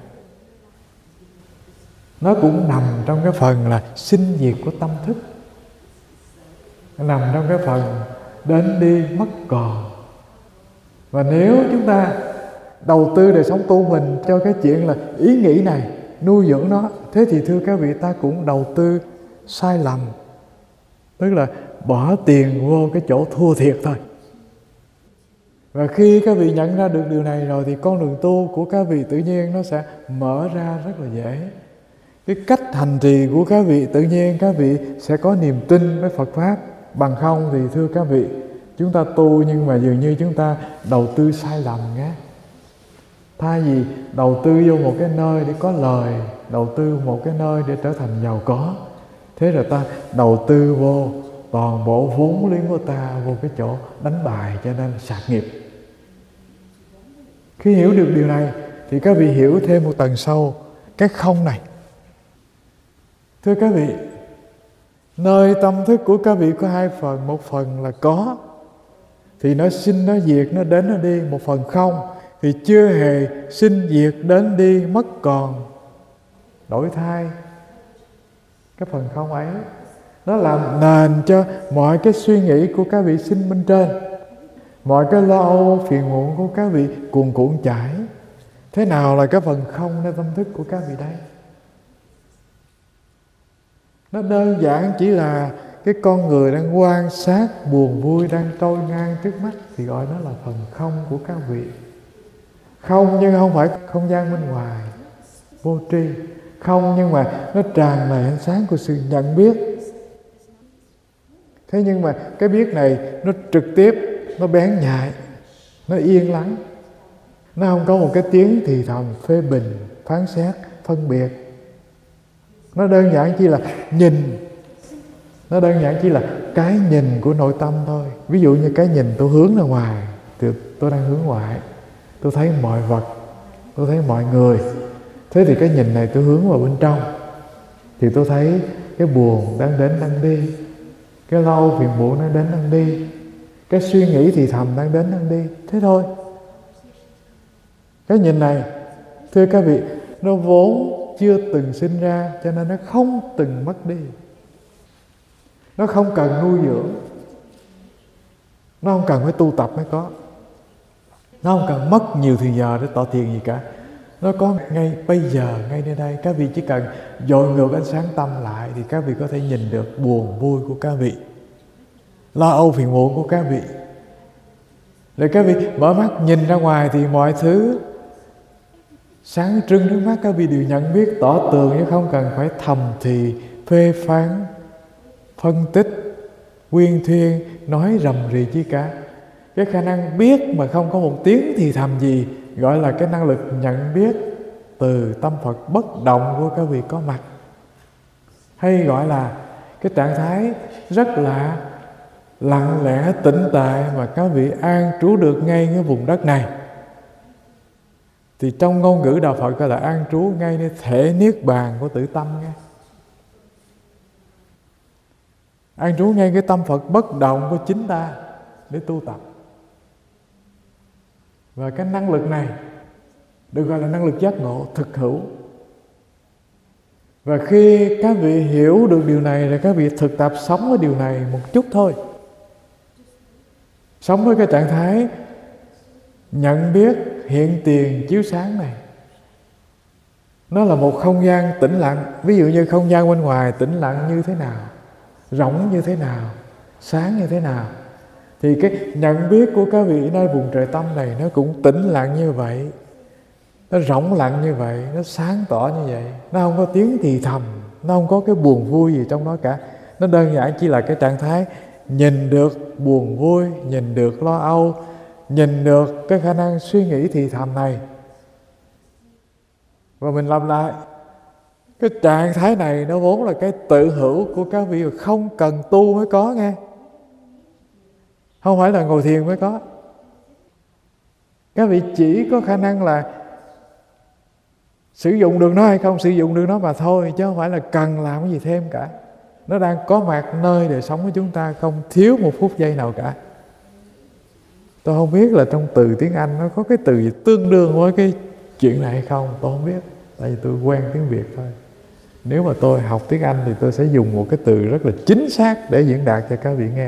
nó cũng nằm trong cái phần là sinh diệt của tâm thức, nó nằm trong cái phần đến đi mất còn. Và nếu chúng ta đầu tư đời sống tu mình cho cái chuyện là ý nghĩ này, nuôi dưỡng nó, thế thì thưa các vị, ta cũng đầu tư sai lầm. Tức là bỏ tiền vô cái chỗ thua thiệt thôi. Và khi các vị nhận ra được điều này rồi thì con đường tu của các vị tự nhiên nó sẽ mở ra rất là dễ. Cái cách hành trì của các vị tự nhiên các vị sẽ có niềm tin với Phật Pháp. Bằng không thì thưa các vị, chúng ta tu nhưng mà dường như chúng ta đầu tư sai lầm nhé. Thay vì đầu tư vô một cái nơi để có lời, đầu tư một cái nơi để trở thành giàu có, thế rồi ta đầu tư vô toàn bộ vốn liếng của ta vô cái chỗ đánh bài, cho nên sạt nghiệp. Khi hiểu được điều này thì các vị hiểu thêm một tầng sâu cái không này. Thưa các vị, nơi tâm thức của các vị có hai phần. Một phần là có, thì nó sinh, nó diệt, nó đến, nó đi. Một phần không, thì chưa hề sinh, diệt, đến, đi, mất còn, đổi thay. Cái phần không ấy nó làm nền cho mọi cái suy nghĩ của các vị sinh bên trên, mọi cái lo âu phiền muộn của các vị cuồn cuộn chảy. Thế nào là cái phần khôngในtâm thức của các vị đây? Nó đơn giản chỉ là cái con người đang quan sát buồn vui đang trôi ngang trước mắt, thì gọi nó là phần không của các vị. Không nhưng không phải không gian bên ngoài vô tri, không nhưng mà nó tràn đầy ánh sáng của sự nhận biết. Thế nhưng mà cái biết này nó trực tiếp, nó bén nhạy, nó yên lắng, nó không có một cái tiếng thì thầm phê bình, phán xét, phân biệt. Nó đơn giản chỉ là nhìn, nó đơn giản chỉ là cái nhìn của nội tâm thôi. Ví dụ như cái nhìn tôi hướng ra ngoài thì tôi đang hướng ngoại, tôi thấy mọi vật, tôi thấy mọi người. Thế thì cái nhìn này tôi hướng vào bên trong thì tôi thấy cái buồn đang đến đang đi, cái lo âu phiền muộn đang đến đang đi, cái suy nghĩ thì thầm đang đến đang đi. Thế thôi. Cái nhìn này thưa các vị, nó vốn chưa từng sinh ra, cho nên nó không từng mất đi. Nó không cần nuôi dưỡng, nó không cần phải tu tập mới có, nó không cần mất nhiều thời giờ để tỏ thiền gì cả. Nó có ngay bây giờ, ngay nơi đây. Các vị chỉ cần dội ngược ánh sáng tâm lại thì các vị có thể nhìn được buồn vui của các vị, lo âu phiền muộn của các vị. Rồi các vị mở mắt nhìn ra ngoài thì mọi thứ sáng trưng trước mắt các vị đều nhận biết tỏ tường, chứ không cần phải thầm thì phê phán, phân tích, quyên thuyên, nói rầm rì chi cả. Cái khả năng biết mà không có một tiếng thì thầm gì gọi là cái năng lực nhận biết từ tâm Phật bất động của các vị có mặt, hay gọi là cái trạng thái rất là lặng lẽ tĩnh tại mà các vị an trú được ngay cái vùng đất này. Thì trong ngôn ngữ đạo Phật gọi là an trú ngay nơi thể niết bàn của tự tâm nghe. An trú ngay cái tâm Phật bất động của chính ta để tu tập. Và cái năng lực này được gọi là năng lực giác ngộ thực hữu. Và khi các vị hiểu được điều này rồi các vị thực tập sống với điều này một chút thôi, sống với cái trạng thái nhận biết hiện tiền chiếu sáng này. Nó là một không gian tĩnh lặng. Ví dụ như không gian bên ngoài tĩnh lặng như thế nào, rỗng như thế nào, sáng như thế nào, thì cái nhận biết của các vị nơi vùng trời tâm này nó cũng tĩnh lặng như vậy, nó rỗng lặng như vậy, nó sáng tỏ như vậy. Nó không có tiếng thì thầm, nó không có cái buồn vui gì trong đó cả. Nó đơn giản chỉ là cái trạng thái nhìn được buồn vui, nhìn được lo âu, nhìn được cái khả năng suy nghĩ thì thầm này. Và mình làm lại. Cái trạng thái này nó vốn là cái tự hữu của các vị, không cần tu mới có nghe. Không phải là ngồi thiền mới có. Các vị chỉ có khả năng là sử dụng được nó hay không sử dụng được nó mà thôi, chứ không phải là cần làm cái gì thêm cả. Nó đang có mặt nơi đời sống của chúng ta, không thiếu một phút giây nào cả. Tôi không biết là trong từ tiếng Anh nó có cái từ gì tương đương với cái chuyện này hay không, tôi không biết. Tại vì tôi quen tiếng Việt thôi. Nếu mà tôi học tiếng Anh thì tôi sẽ dùng một cái từ rất là chính xác để diễn đạt cho các vị nghe.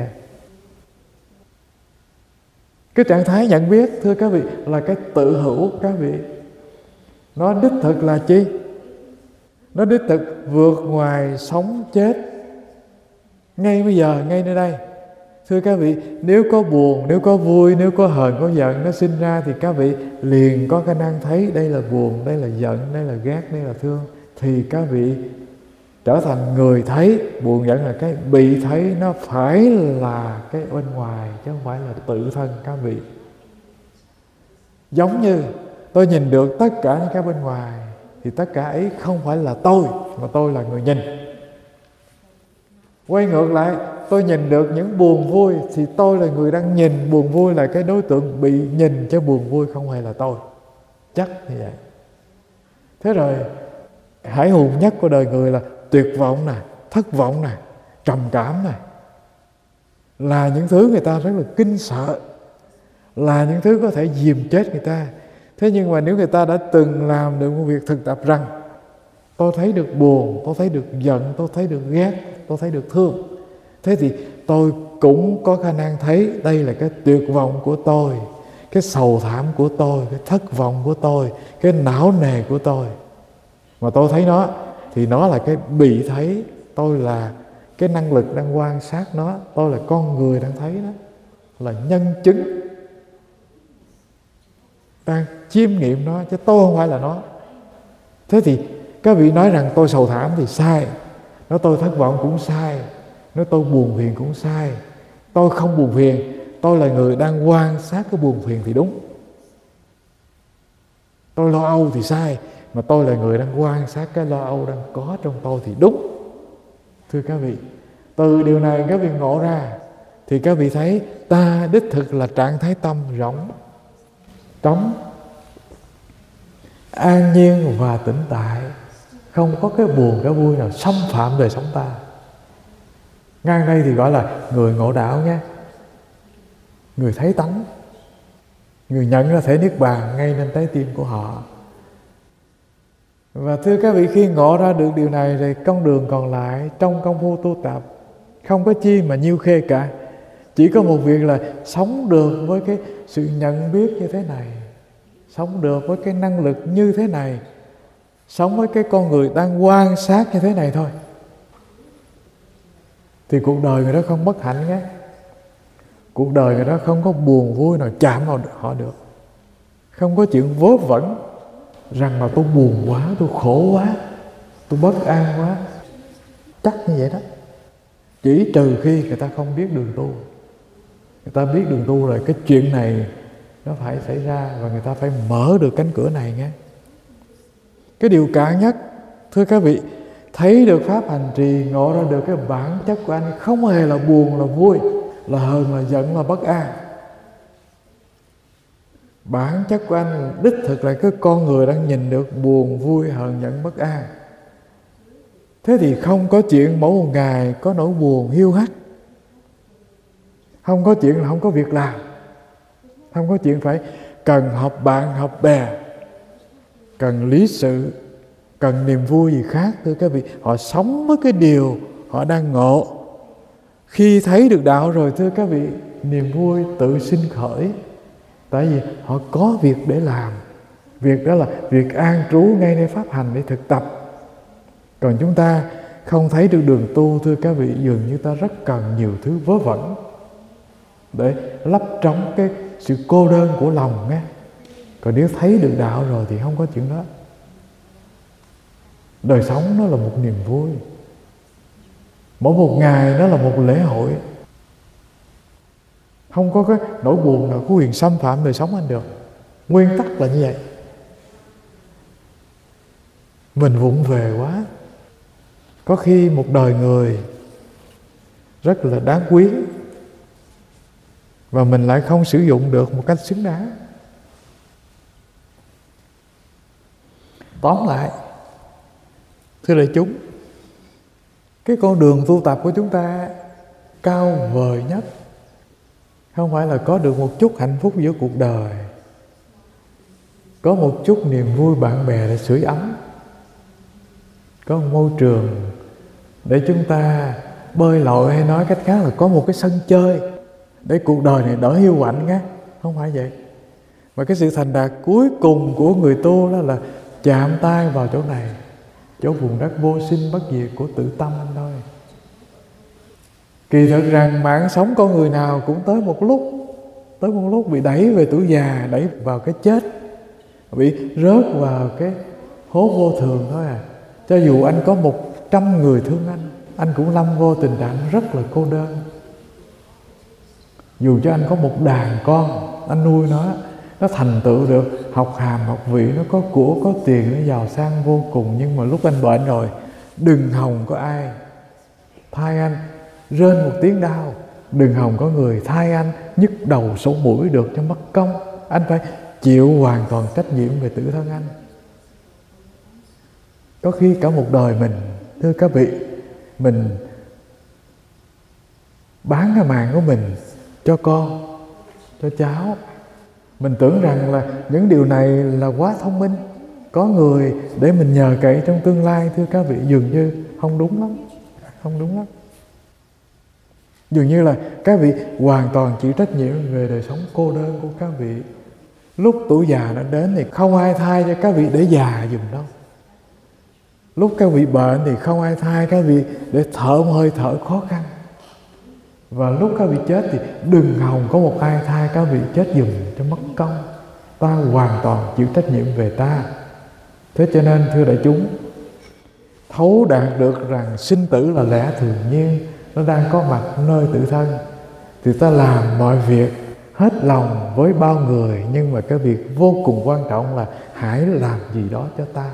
Cái trạng thái nhận biết, thưa các vị, là cái tự hữu các vị. Nó đích thực là chi? Nó đích thực vượt ngoài sống chết, ngay bây giờ, ngay nơi đây. Thưa các vị, nếu có buồn, nếu có vui, nếu có hờn, có giận nó sinh ra, thì các vị liền có khả năng thấy đây là buồn, đây là giận, đây là ghét, đây là thương. Thì các vị trở thành người thấy. Buồn giận là cái bị thấy, nó phải là cái bên ngoài, chứ không phải là tự thân các vị. Giống như tôi nhìn được tất cả những cái bên ngoài, thì tất cả ấy không phải là tôi, mà tôi là người nhìn. Quay ngược lại, tôi nhìn được những buồn vui, thì tôi là người đang nhìn buồn vui, là cái đối tượng bị nhìn, cho buồn vui không hề là tôi. Chắc như vậy. Thế rồi hải hùng nhất của đời người là tuyệt vọng nè, thất vọng nè, trầm cảm nè, là những thứ người ta rất là kinh sợ, là những thứ có thể dìm chết người ta. Thế nhưng mà nếu người ta đã từng làm được một việc thực tập rằng tôi thấy được buồn, tôi thấy được giận, tôi thấy được ghét, tôi thấy được thương, thế thì tôi cũng có khả năng thấy đây là cái tuyệt vọng của tôi, cái sầu thảm của tôi, cái thất vọng của tôi, cái não nề của tôi. Mà tôi thấy nó, thì nó là cái bị thấy. Tôi là cái năng lực đang quan sát nó, tôi là con người đang thấy nó, là nhân chứng đang chiêm nghiệm nó, chứ tôi không phải là nó. Thế thì các vị nói rằng tôi sầu thảm thì sai, nói tôi thất vọng cũng sai, nói tôi buồn phiền cũng sai. Tôi không buồn phiền, tôi là người đang quan sát cái buồn phiền thì đúng. Tôi lo âu thì sai, mà tôi là người đang quan sát cái lo âu đang có trong tôi thì đúng. Thưa các vị, từ điều này các vị ngộ ra, thì các vị thấy ta đích thực là trạng thái tâm rỗng, trống, an nhiên và tĩnh tại, không có cái buồn cái vui nào xâm phạm đời sống ta. Ngang đây thì gọi là người ngộ đạo nhé, người thấy tánh, người nhận ra thể niết bàn ngay trên trái tim của họ. Và thưa các vị, khi ngộ ra được điều này thì con đường còn lại trong công phu tu tập không có chi mà nhiêu khê cả. Chỉ có một việc là sống được với cái sự nhận biết như thế này, sống được với cái năng lực như thế này, sống với cái con người đang quan sát như thế này thôi, thì cuộc đời người đó không bất hạnh nhé. Cuộc đời người đó không có buồn vui nào chạm vào họ được. Không có chuyện vớ vẩn rằng mà tôi buồn quá, tôi khổ quá, tôi bất an quá. Chắc như vậy đó. Chỉ trừ khi người ta không biết đường tu. Người ta biết đường tu rồi, cái chuyện này nó phải xảy ra, và người ta phải mở được cánh cửa này nghe. Cái điều cạn nhất, thưa các vị, thấy được pháp hành trì, ngộ ra được cái bản chất của anh không hề là buồn là vui, là hờn là giận là bất an. Bản chất của anh đích thực là cái con người đang nhìn được buồn vui hờn giận bất an. Thế thì không có chuyện mỗi một ngày có nỗi buồn hiu hắt, không có chuyện là không có việc làm, không có chuyện phải cần họp bạn họp bè, cần lý sự, cần niềm vui gì khác. Thưa các vị, họ sống với cái điều họ đang ngộ. Khi thấy được đạo rồi, thưa các vị, niềm vui tự sinh khởi. Tại vì họ có việc để làm. Việc đó là việc an trú ngay nơi pháp hành để thực tập. Còn chúng ta không thấy được đường tu, thưa các vị, dường như ta rất cần nhiều thứ vớ vẩn để lấp trống cái sự cô đơn của lòng nghe. Còn nếu thấy được đạo rồi thì không có chuyện đó. Đời sống nó là một niềm vui. Mỗi một ngày nó là một lễ hội. Không có cái nỗi buồn nào có quyền xâm phạm đời sống anh được. Nguyên tắc là như vậy. Mình vụng về quá. Có khi một đời người rất là đáng quý và mình lại không sử dụng được một cách xứng đáng. Tóm lại, thưa đại chúng, cái con đường tu tập của chúng ta cao vời nhất không phải là có được một chút hạnh phúc giữa cuộc đời, có một chút niềm vui bạn bè để sưởi ấm, có một môi trường để chúng ta bơi lội, hay nói cách khác là có một cái sân chơi để cuộc đời này đỡ hiu quạnh nhé. Không phải vậy. Mà cái sự thành đạt cuối cùng của người tu đó là chạm tay vào chỗ này, chỗ vùng đất vô sinh bất diệt của tự tâm anh thôi. Kỳ thực rằng mạng sống con người nào cũng tới một lúc, tới một lúc bị đẩy về tuổi già, đẩy vào cái chết, bị rớt vào cái hố vô thường thôi à. Cho dù anh có một trăm người thương anh, anh cũng lâm vô tình trạng rất là cô đơn. Dù cho anh có một đàn con, anh nuôi nó, nó thành tựu được học hàm học vị, nó có của có tiền, nó giàu sang vô cùng, nhưng mà lúc anh bệnh rồi, đừng hòng có ai thay anh rên một tiếng đau, đừng hòng có người thay anh nhức đầu sổ mũi được cho mất công. Anh phải chịu hoàn toàn trách nhiệm về tự thân anh. Có khi cả một đời mình, thưa các vị, mình bán cái mạng của mình cho con, cho cháu. Mình tưởng rằng là những điều này là quá thông minh, có người để mình nhờ cậy trong tương lai. Thưa các vị, dường như không đúng lắm. Không đúng lắm. Dường như là các vị hoàn toàn chịu trách nhiệm về đời sống cô đơn của các vị. Lúc tuổi già đã đến thì không ai thay cho các vị để già giùm đâu. Lúc các vị bệnh thì không ai thay các vị để thở một hơi thở khó khăn. Và lúc các vị chết thì đừng hòng có một ai thay các vị chết giùm cho mất công. Ta hoàn toàn chịu trách nhiệm về ta. Thế cho nên thưa đại chúng, thấu đạt được rằng sinh tử là lẽ thường nhiên, nó đang có mặt nơi tự thân, thì ta làm mọi việc hết lòng với bao người. Nhưng mà cái việc vô cùng quan trọng là hãy làm gì đó cho ta.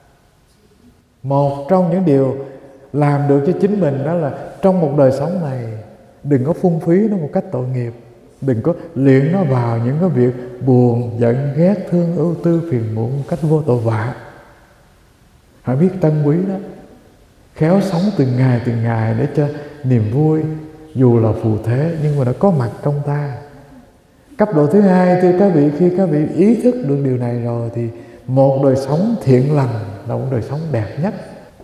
Một trong những điều làm được cho chính mình đó là trong một đời sống này đừng có phung phí nó một cách tội nghiệp. Đừng có luyện nó vào những cái việc buồn, giận, ghét, thương, ưu tư, phiền muộn một cách vô tội vạ. Hãy biết trân quý đó, khéo sống từng ngày từng ngày để cho niềm vui dù là phù thế nhưng mà nó có mặt trong ta. Cấp độ thứ hai, thưa các vị, khi các vị ý thức được điều này rồi thì một đời sống thiện lành là một đời sống đẹp nhất.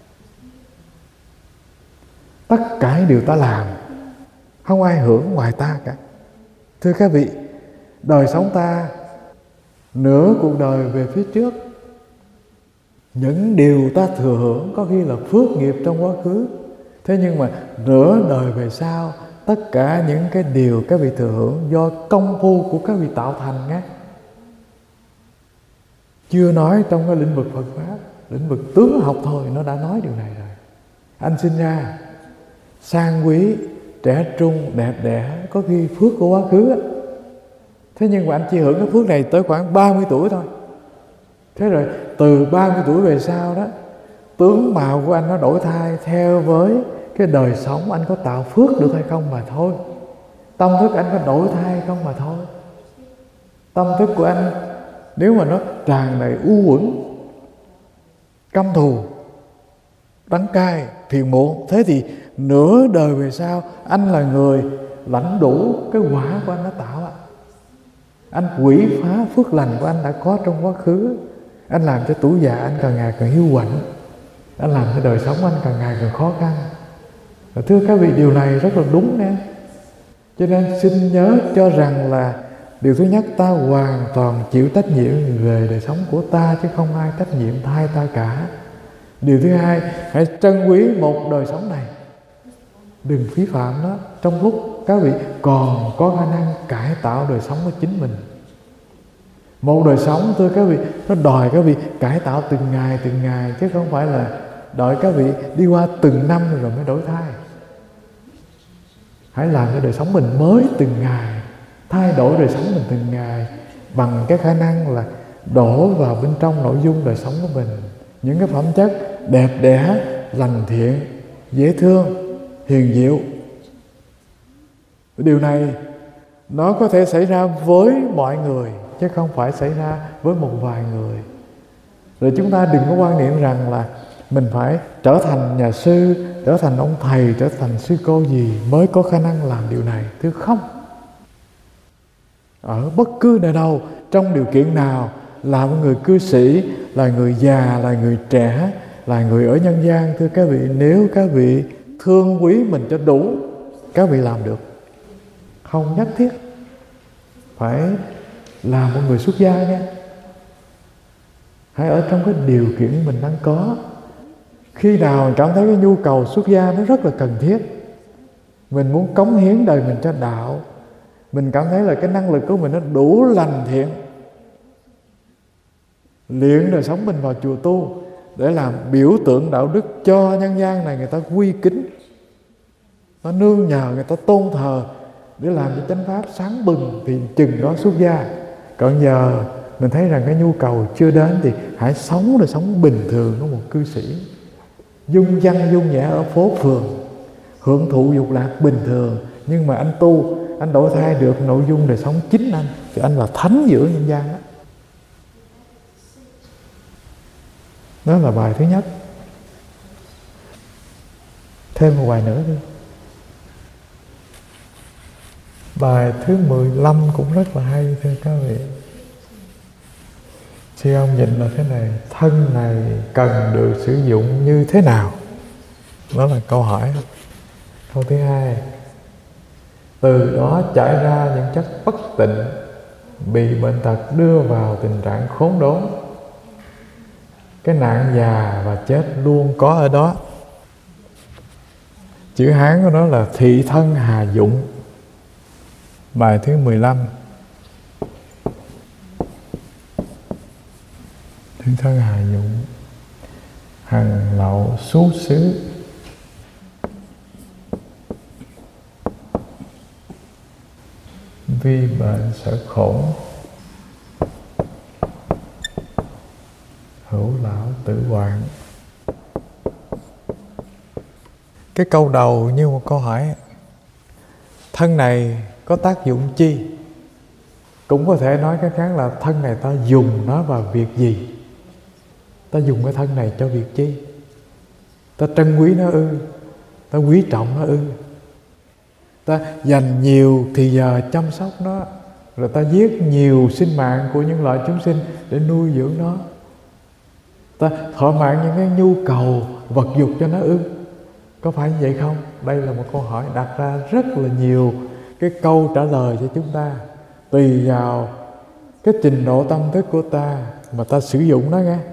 Tất cả điều ta làm không ai hưởng ngoài ta cả. Thưa các vị, đời sống ta nửa cuộc đời về phía trước, những điều ta thừa hưởng có khi là phước nghiệp trong quá khứ. Thế nhưng mà nửa đời về sau, tất cả những cái điều các vị thừa hưởng do công phu của các vị tạo thành nhé. Chưa nói trong cái lĩnh vực Phật Pháp, lĩnh vực tướng học thôi, nó đã nói điều này rồi. Anh sinh ra sang quý, trẻ trung, đẹp đẽ, có khi phước của quá khứ á. Thế nhưng mà anh chỉ hưởng cái phước này tới khoảng ba mươi tuổi thôi. Thế rồi từ ba mươi tuổi về sau đó, tướng mạo của anh nó đổi thay theo với cái đời sống anh có tạo phước được hay không mà thôi. Tâm thức anh có đổi thay hay không mà thôi. Tâm thức của anh nếu mà nó tràn đầy u uẩn, căm thù, đắng cay, phiền muộn, thế thì nửa đời về sau anh là người lãnh đủ cái quả của anh đã tạo ạ. Anh quỷ phá phước lành của anh đã có trong quá khứ. Anh làm cho tuổi già anh càng ngày càng hiu quạnh. Anh làm cho đời sống anh càng ngày càng khó khăn. Và thưa các vị, điều này rất là đúng nha. Cho nên xin nhớ cho rằng là điều thứ nhất, ta hoàn toàn chịu trách nhiệm về đời sống của ta, chứ không ai trách nhiệm thay ta cả. Điều thứ hai, hãy trân quý một đời sống này, đừng phí phạm nó trong lúc các vị còn có khả năng cải tạo đời sống của chính mình. Một đời sống, thưa các vị, nó đòi các vị cải tạo từng ngày từng ngày, chứ không phải là đợi các vị đi qua từng năm rồi mới đổi thay. Hãy làm cho đời sống mình mới từng ngày, thay đổi đời sống mình từng ngày bằng cái khả năng là đổ vào bên trong nội dung đời sống của mình những cái phẩm chất đẹp đẽ, lành thiện, dễ thương, hiền diệu. Điều này nó có thể xảy ra với mọi người chứ không phải xảy ra với một vài người. Rồi chúng ta đừng có quan niệm rằng là mình phải trở thành nhà sư, trở thành ông thầy, trở thành sư cô gì mới có khả năng làm điều này. Thưa không. Ở bất cứ nơi đâu, trong điều kiện nào, là một người cư sĩ, là người già, là người trẻ, là người ở nhân gian, thưa các vị, nếu các vị thương quý mình cho đủ, các vị làm được. Không nhất thiết phải là một người xuất gia nha. Hãy ở trong cái điều kiện mình đang có. Khi nào mình cảm thấy cái nhu cầu xuất gia nó rất là cần thiết, mình muốn cống hiến đời mình cho đạo, mình cảm thấy là cái năng lực của mình nó đủ lành thiện, luyện đời sống mình vào chùa tu để làm biểu tượng đạo đức cho nhân gian này người ta quy kính, nó nương nhờ, người ta tôn thờ để làm cho chánh pháp sáng bừng, thì chừng đó xuất gia. Còn giờ mình thấy rằng cái nhu cầu chưa đến thì hãy sống đời sống bình thường của một cư sĩ, dung văn dung nhã ở phố phường, hưởng thụ dục lạc bình thường. Nhưng mà anh tu, anh đổi thay được nội dung đời sống chính anh, thì anh là thánh giữa nhân gian đó. Đó là bài thứ nhất. Thêm một bài nữa đi. Bài thứ mười lăm cũng rất là hay, thưa các vị. Sư ông nhìn là thế này: thân này cần được sử dụng như thế nào? Đó là câu hỏi. Câu thứ hai: từ đó chảy ra những chất bất tịnh, bị bệnh tật đưa vào tình trạng khốn đốn. Cái nạn già và chết luôn có ở đó. Chữ Hán của nó là thị thân hà dụng. Bài thứ mười lăm. Thị thân hà dụng, hằng lậu xú xứ. Vi bệnh sở khổ, hữu lão tử hoạn. Cái câu đầu như một câu hỏi: thân này có tác dụng chi? Cũng có thể nói cái khác là thân này ta dùng nó vào việc gì? Ta dùng cái thân này cho việc chi? Ta trân quý nó ư? Ta quý trọng nó ư? Ta dành nhiều thì giờ chăm sóc nó, rồi ta giết nhiều sinh mạng của những loại chúng sinh để nuôi dưỡng nó, ta thỏa mãn những cái nhu cầu vật dục cho nó ư? Có phải như vậy không? Đây là một câu hỏi đặt ra rất là nhiều cái câu trả lời cho chúng ta, tùy vào cái trình độ tâm thức của ta mà ta sử dụng nó nghe.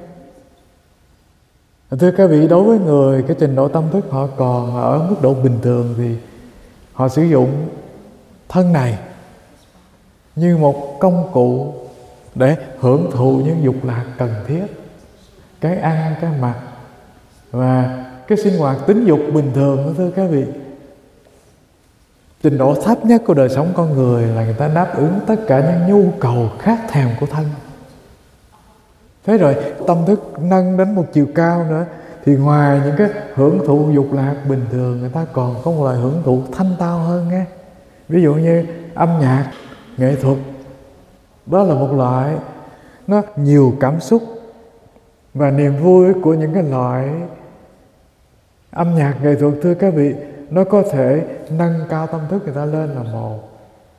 Thưa các vị, đối với người cái trình độ tâm thức họ còn ở mức độ bình thường thì họ sử dụng thân này như một công cụ để hưởng thụ những dục lạc cần thiết, cái ăn, cái mặc và cái sinh hoạt tính dục bình thường. Thưa các vị, trình độ thấp nhất của đời sống con người là người ta đáp ứng tất cả những nhu cầu khát thèm của thân. Thế rồi tâm thức nâng đến một chiều cao nữa thì ngoài những cái hưởng thụ dục lạc bình thường, người ta còn có một loại hưởng thụ thanh tao hơn nghe. Ví dụ như âm nhạc, nghệ thuật, đó là một loại nó nhiều cảm xúc và niềm vui của những cái loại âm nhạc nghệ thuật. Thưa các vị, nó có thể nâng cao tâm thức người ta lên là một,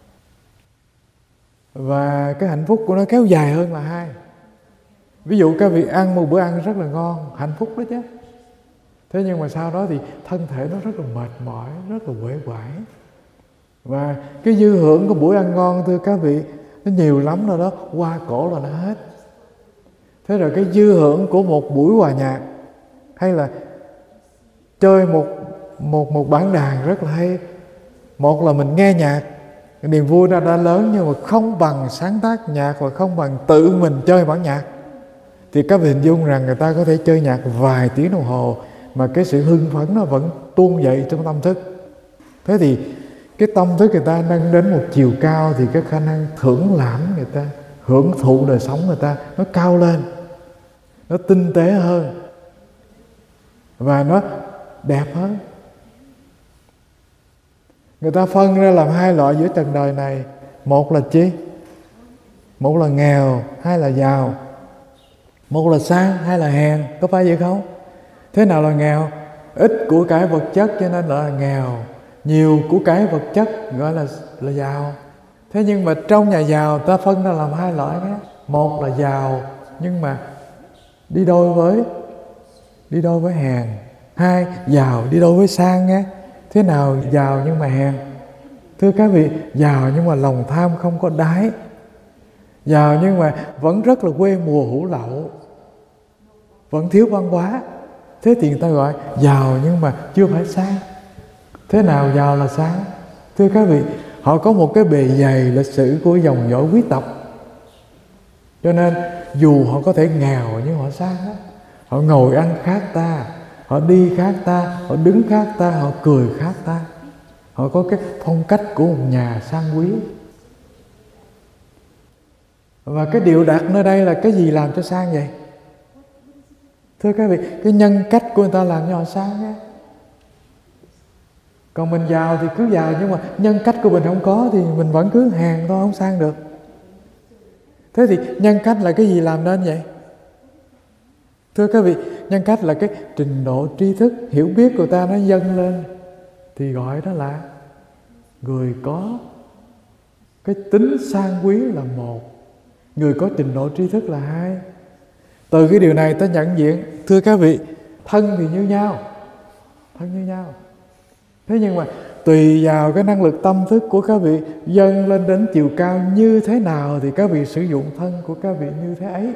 và cái hạnh phúc của nó kéo dài hơn là hai. Ví dụ các vị ăn một bữa ăn rất là ngon, hạnh phúc đó chứ. Thế nhưng mà sau đó thì thân thể nó rất là mệt mỏi, rất là uể oải. Và cái dư hưởng của buổi ăn ngon, thưa các vị, nó nhiều lắm rồi đó, qua cổ là nó hết. Thế rồi cái dư hưởng của một buổi hòa nhạc, hay là chơi một một một bản đàn rất là hay, một là mình nghe nhạc, niềm vui nó đã lớn, nhưng mà không bằng sáng tác nhạc và không bằng tự mình chơi bản nhạc. Thì các vị hình dung rằng người ta có thể chơi nhạc vài tiếng đồng hồ mà cái sự hưng phấn nó vẫn tuôn dậy trong tâm thức. Thế thì cái tâm thức người ta nâng đến một chiều cao thì cái khả năng thưởng lãm người ta, hưởng thụ đời sống người ta nó cao lên, nó tinh tế hơn và nó đẹp hơn. Người ta phân ra làm hai loại giữa trần đời này. Một là chi? Một là nghèo, hai là giàu. Một là sang, hai là hèn. Có phải vậy không? Thế nào là nghèo? Ít của cải vật chất cho nên là nghèo, nhiều của cải vật chất gọi là là giàu. Thế nhưng mà trong nhà giàu ta phân ra làm hai loại nhé. Một là giàu nhưng mà đi đôi với đi đôi với hèn. Hai, giàu đi đôi với sang nhé. Thế nào giàu nhưng mà hèn? Thưa các vị, giàu nhưng mà lòng tham không có đáy, giàu nhưng mà vẫn rất là quê mùa hủ lậu, vẫn thiếu văn hóa. Thế thì người ta gọi giàu nhưng mà chưa phải sang. Thế nào giàu là sang? Thưa các vị, họ có một cái bề dày lịch sử của dòng dõi quý tộc, cho nên dù họ có thể nghèo nhưng họ sang đó. Họ ngồi ăn khác ta, họ đi khác ta, họ đứng khác ta, họ cười khác ta. Họ có cái phong cách của một nhà sang quý. Và cái điều đặt nơi đây là cái gì làm cho sang vậy? Thưa các vị, cái nhân cách của người ta làm cho họ sang á. Còn mình giàu thì cứ giàu, nhưng mà nhân cách của mình không có thì mình vẫn cứ hèn thôi, không sang được. Thế thì nhân cách là cái gì làm nên vậy? Thưa các vị, nhân cách là cái trình độ tri thức, hiểu biết của ta nó dâng lên, thì gọi đó là người có cái tính sang quý là một, người có trình độ tri thức là hai. Từ cái điều này ta nhận diện, thưa các vị, thân thì như nhau, thân như nhau. Thế nhưng mà tùy vào cái năng lực tâm thức của các vị dâng lên đến chiều cao như thế nào thì các vị sử dụng thân của các vị như thế ấy.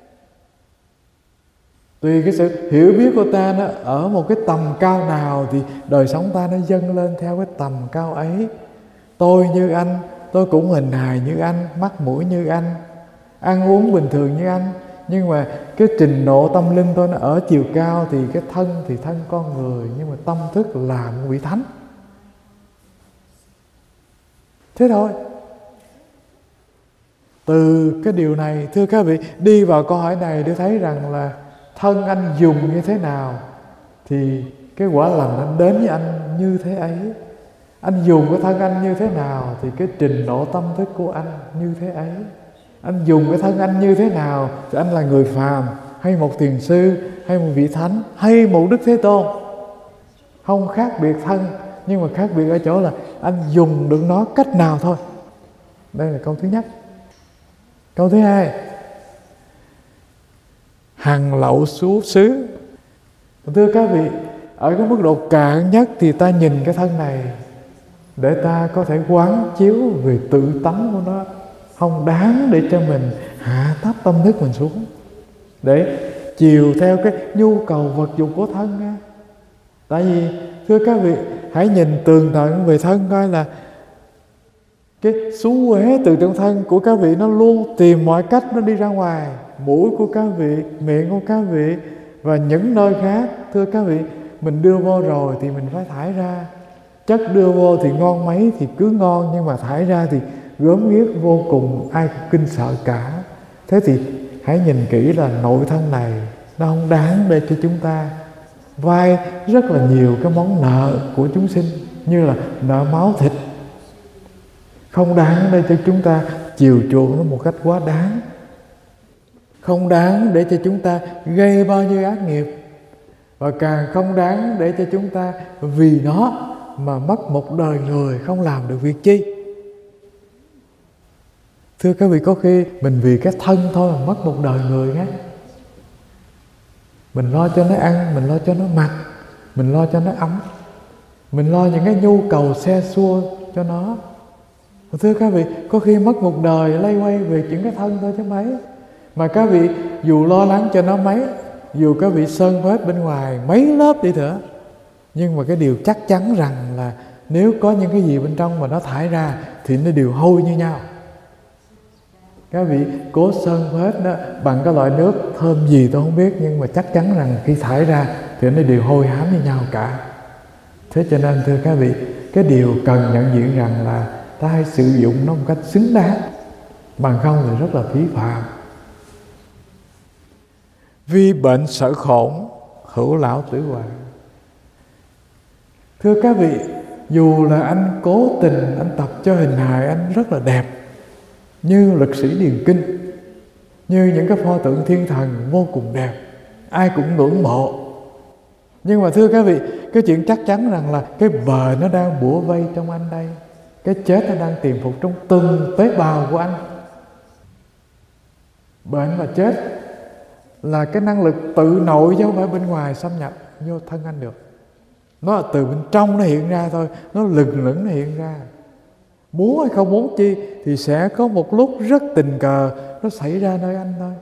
Tùy cái sự hiểu biết của ta nó ở một cái tầm cao nào thì đời sống ta nó dâng lên theo cái tầm cao ấy. Tôi như anh, tôi cũng hình hài như anh, mắt mũi như anh, ăn uống bình thường như anh. Nhưng mà cái trình độ tâm linh tôi nó ở chiều cao thì cái thân thì thân con người, nhưng mà tâm thức là một vị thánh. Thế thôi. Từ cái điều này, thưa các vị, đi vào câu hỏi này để thấy rằng là thân anh dùng như thế nào thì cái quả lành anh đến với anh như thế ấy. Anh dùng cái thân anh như thế nào thì cái trình độ tâm thức của anh như thế ấy. Anh dùng cái thân anh như thế nào thì anh là người phàm hay một thiền sư hay một vị thánh hay một Đức Thế Tôn. Không khác biệt thân, nhưng mà khác biệt ở chỗ là anh dùng được nó cách nào thôi. Đây là câu thứ nhất. Câu thứ hai, hằng lậu xú xứ. Thưa các vị, ở cái mức độ cạn nhất thì ta nhìn cái thân này để ta có thể quán chiếu về tự tánh của nó. Không đáng để cho mình hạ thấp tâm thức mình xuống, để chiều theo cái nhu cầu vật dụng của thân nha. Tại vì thưa các vị, hãy nhìn tường tận về thân coi là cái xú uế từ trong thân của các vị nó luôn tìm mọi cách nó đi ra ngoài. Mũi của các vị, miệng của các vị và những nơi khác, thưa các vị, mình đưa vô rồi thì mình phải thải ra. Chất đưa vô thì ngon mấy thì cứ ngon, nhưng mà thải ra thì gớm ghiếc vô cùng, ai cũng kinh sợ cả. Thế thì hãy nhìn kỹ là nội thân này nó không đáng để cho chúng ta vay rất là nhiều cái món nợ của chúng sinh, như là nợ máu thịt. Không đáng để cho chúng ta chiều chuộng nó một cách quá đáng. Không đáng để cho chúng ta gây bao nhiêu ác nghiệp. Và càng không đáng để cho chúng ta vì nó mà mất một đời người không làm được việc chi. Thưa các vị, có khi mình vì cái thân thôi mà mất một đời người nhé. Mình lo cho nó ăn, mình lo cho nó mặc, mình lo cho nó ấm, mình lo những cái nhu cầu xe xua cho nó. Thưa các vị, có khi mất một đời lay quay về những cái thân thôi chứ mấy. Mà các vị dù lo lắng cho nó mấy, dù các vị sơn phết bên ngoài mấy lớp đi nữa, nhưng mà cái điều chắc chắn rằng là nếu có những cái gì bên trong mà nó thải ra thì nó đều hôi như nhau. Các vị cố sơn phết đó bằng cái loại nước thơm gì tôi không biết, nhưng mà chắc chắn rằng khi thải ra thì nó đều hôi hám như nhau cả. Thế cho nên thưa các vị, cái điều cần nhận diện rằng là ta hãy sử dụng nó một cách xứng đáng, bằng không thì rất là phí phạm. Vì bệnh sợ khổn, hữu lão tử hoạn. Thưa các vị, dù là anh cố tình anh tập cho hình hài anh rất là đẹp, như lực sĩ điền kinh, như những cái pho tượng thiên thần vô cùng đẹp, ai cũng ngưỡng mộ. Nhưng mà thưa các vị, cái chuyện chắc chắn rằng là cái bờ nó đang bủa vây trong anh đây, cái chết nó đang tiềm phục trong từng tế bào của anh. Bệnh và chết là cái năng lực tự nội chứ không phải bên ngoài xâm nhập vô thân anh được. Nó là từ bên trong nó hiện ra thôi, nó lừng lững nó hiện ra. Muốn hay không muốn chi thì sẽ có một lúc rất tình cờ nó xảy ra nơi anh thôi.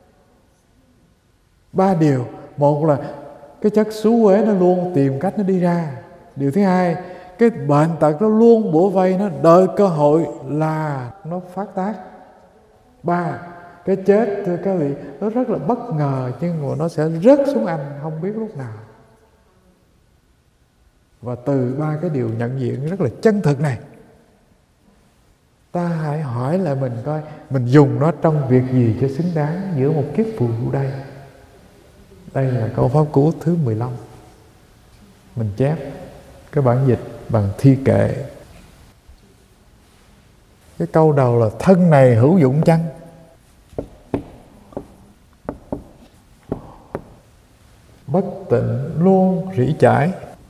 Ba điều. Một là cái chất xú uế nó luôn tìm cách nó đi ra. Điều thứ hai, cái bệnh tật nó luôn bủa vây, nó đợi cơ hội là nó phát tác. Ba, cái chết thưa các vị, nó rất là bất ngờ, nhưng mà nó sẽ rớt xuống anh không biết lúc nào. Và từ ba cái điều nhận diện rất là chân thực này, ta hãy hỏi lại mình coi mình dùng nó trong việc gì cho xứng đáng giữa một kiếp phù du đây. Đây là câu pháp cú thứ mười lăm. Mình chép cái bản dịch bằng thi kệ. Cái câu đầu là thân này hữu dụng chăng? Bất tịnh luôn rỉ chải,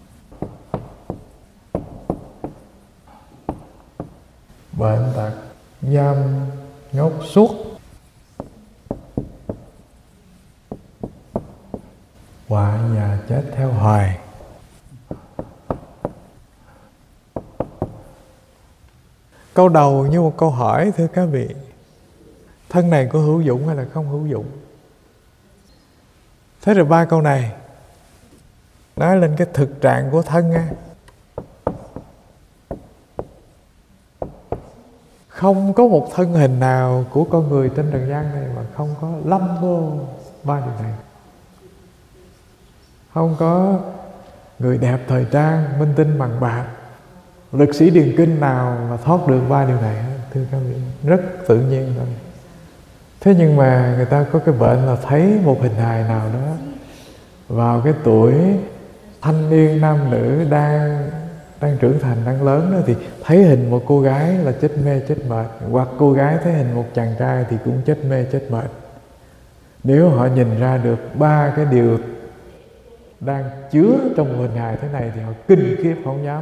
bệnh tật giam nhốt suốt, họa già chết theo hoài. Câu đầu như một câu hỏi thưa các vị, thân này có hữu dụng hay là không hữu dụng? Thế rồi ba câu này nói lên cái thực trạng của thân nha. Không có một thân hình nào của con người trên trần gian này mà không có lâm vô ba điều này. Không có người đẹp thời trang, minh tinh bằng bạc, lực sĩ điền kinh nào mà thoát được ba điều này, thưa các vị, rất tự nhiên thôi. Thế nhưng mà người ta có cái bệnh là thấy một hình hài nào đó vào cái tuổi thanh niên nam nữ đang đang trưởng thành, đang lớn đó, thì thấy hình một cô gái là chết mê chết mệt, hoặc cô gái thấy hình một chàng trai thì cũng chết mê chết mệt. Nếu họ nhìn ra được ba cái điều đang chứa trong một hình hài thế này thì họ kinh khiếp không dám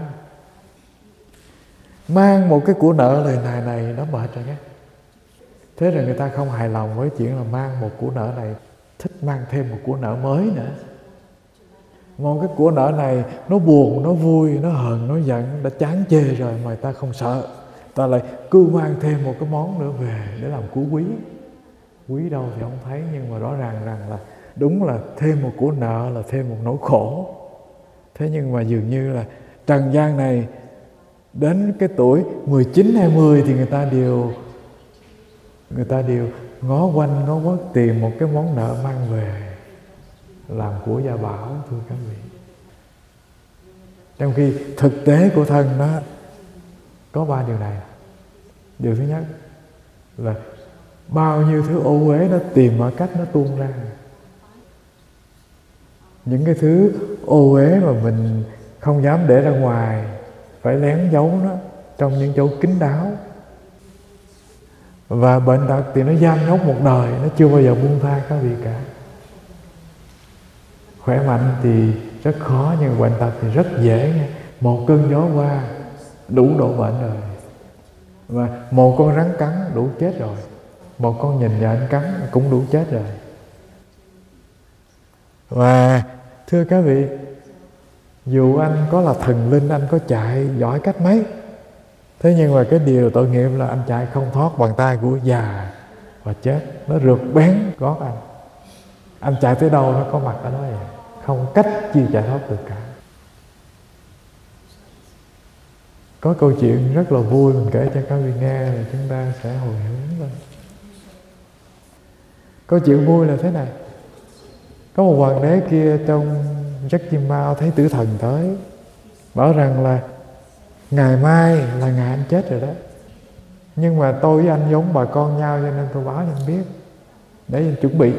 mang một cái của nợ lời hài này, nó mệt rồi nhé. Thế rồi người ta không hài lòng với chuyện là mang một của nợ này, thích mang thêm một của nợ mới nữa. Một cái của nợ này nó buồn, nó vui, nó hờn, nó giận, đã chán chê rồi mà ta không sợ, ta lại cứ mang thêm một cái món nữa về để làm của quý. Quý đâu thì không thấy, nhưng mà rõ ràng rằng là đúng là thêm một của nợ là thêm một nỗi khổ. Thế nhưng mà dường như là trần gian này đến cái tuổi mười chín hai mươi thì người ta đều người ta đều ngó quanh ngó quất tìm một cái món nợ mang về làm của gia bảo, thưa các vị. Trong khi thực tế của thân nó có ba điều này. Điều thứ nhất là bao nhiêu thứ ô uế nó tìm mọi cách nó tuôn ra. Những cái thứ ô uế mà mình không dám để ra ngoài, phải lén giấu nó trong những chỗ kín đáo. Và bệnh tật thì nó giam nhốt một đời, nó chưa bao giờ buông tha các vị cả. Khỏe mạnh thì rất khó, nhưng bệnh tật thì rất dễ nha. Một cơn gió qua đủ độ bệnh rồi. Và một con rắn cắn đủ chết rồi. Một con nhìn nhện cắn cũng đủ chết rồi. Và thưa các vị, dù anh có là thần linh, anh có chạy giỏi cách mấy, thế nhưng mà cái điều tội nghiệp là anh chạy không thoát bàn tay của già và chết. Nó rượt bén gót anh. Anh chạy tới đâu nó có mặt ở đó vậy. Không cách chi chạy thoát được cả. Có câu chuyện rất là vui mình kể cho các vị nghe, rồi chúng ta sẽ hồi hướng lên. Câu chuyện vui là thế này. Có một hoàng đế kia trong giấc chim bao thấy tử thần tới, bảo rằng là ngày mai là ngày anh chết rồi đó, nhưng mà tôi với anh giống bà con nhau cho nên tôi báo cho anh biết để anh chuẩn bị.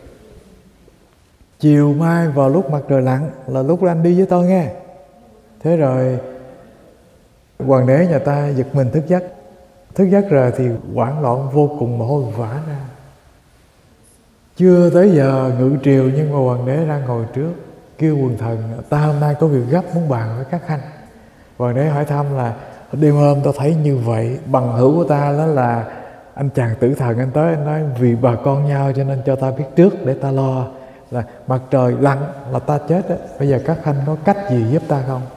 Chiều mai vào lúc mặt trời lặn là lúc anh đi với tôi nghe. Thế rồi hoàng đế nhà ta giật mình thức giấc. Thức giấc rồi thì hoảng loạn vô cùng, mồ hôi vã ra. Chưa tới giờ ngự triều nhưng mà hoàng đế đang ngồi trước, kêu quần thần: ta hôm nay có việc gấp muốn bàn với các khanh. Hoàng đế hỏi thăm là: đêm hôm tao thấy như vậy, bằng hữu của ta đó là anh chàng tử thần, anh tới anh nói vì bà con nhau cho nên cho ta biết trước để ta lo, là mặt trời lặn là ta chết đó. Bây giờ các khanh có cách gì giúp ta không?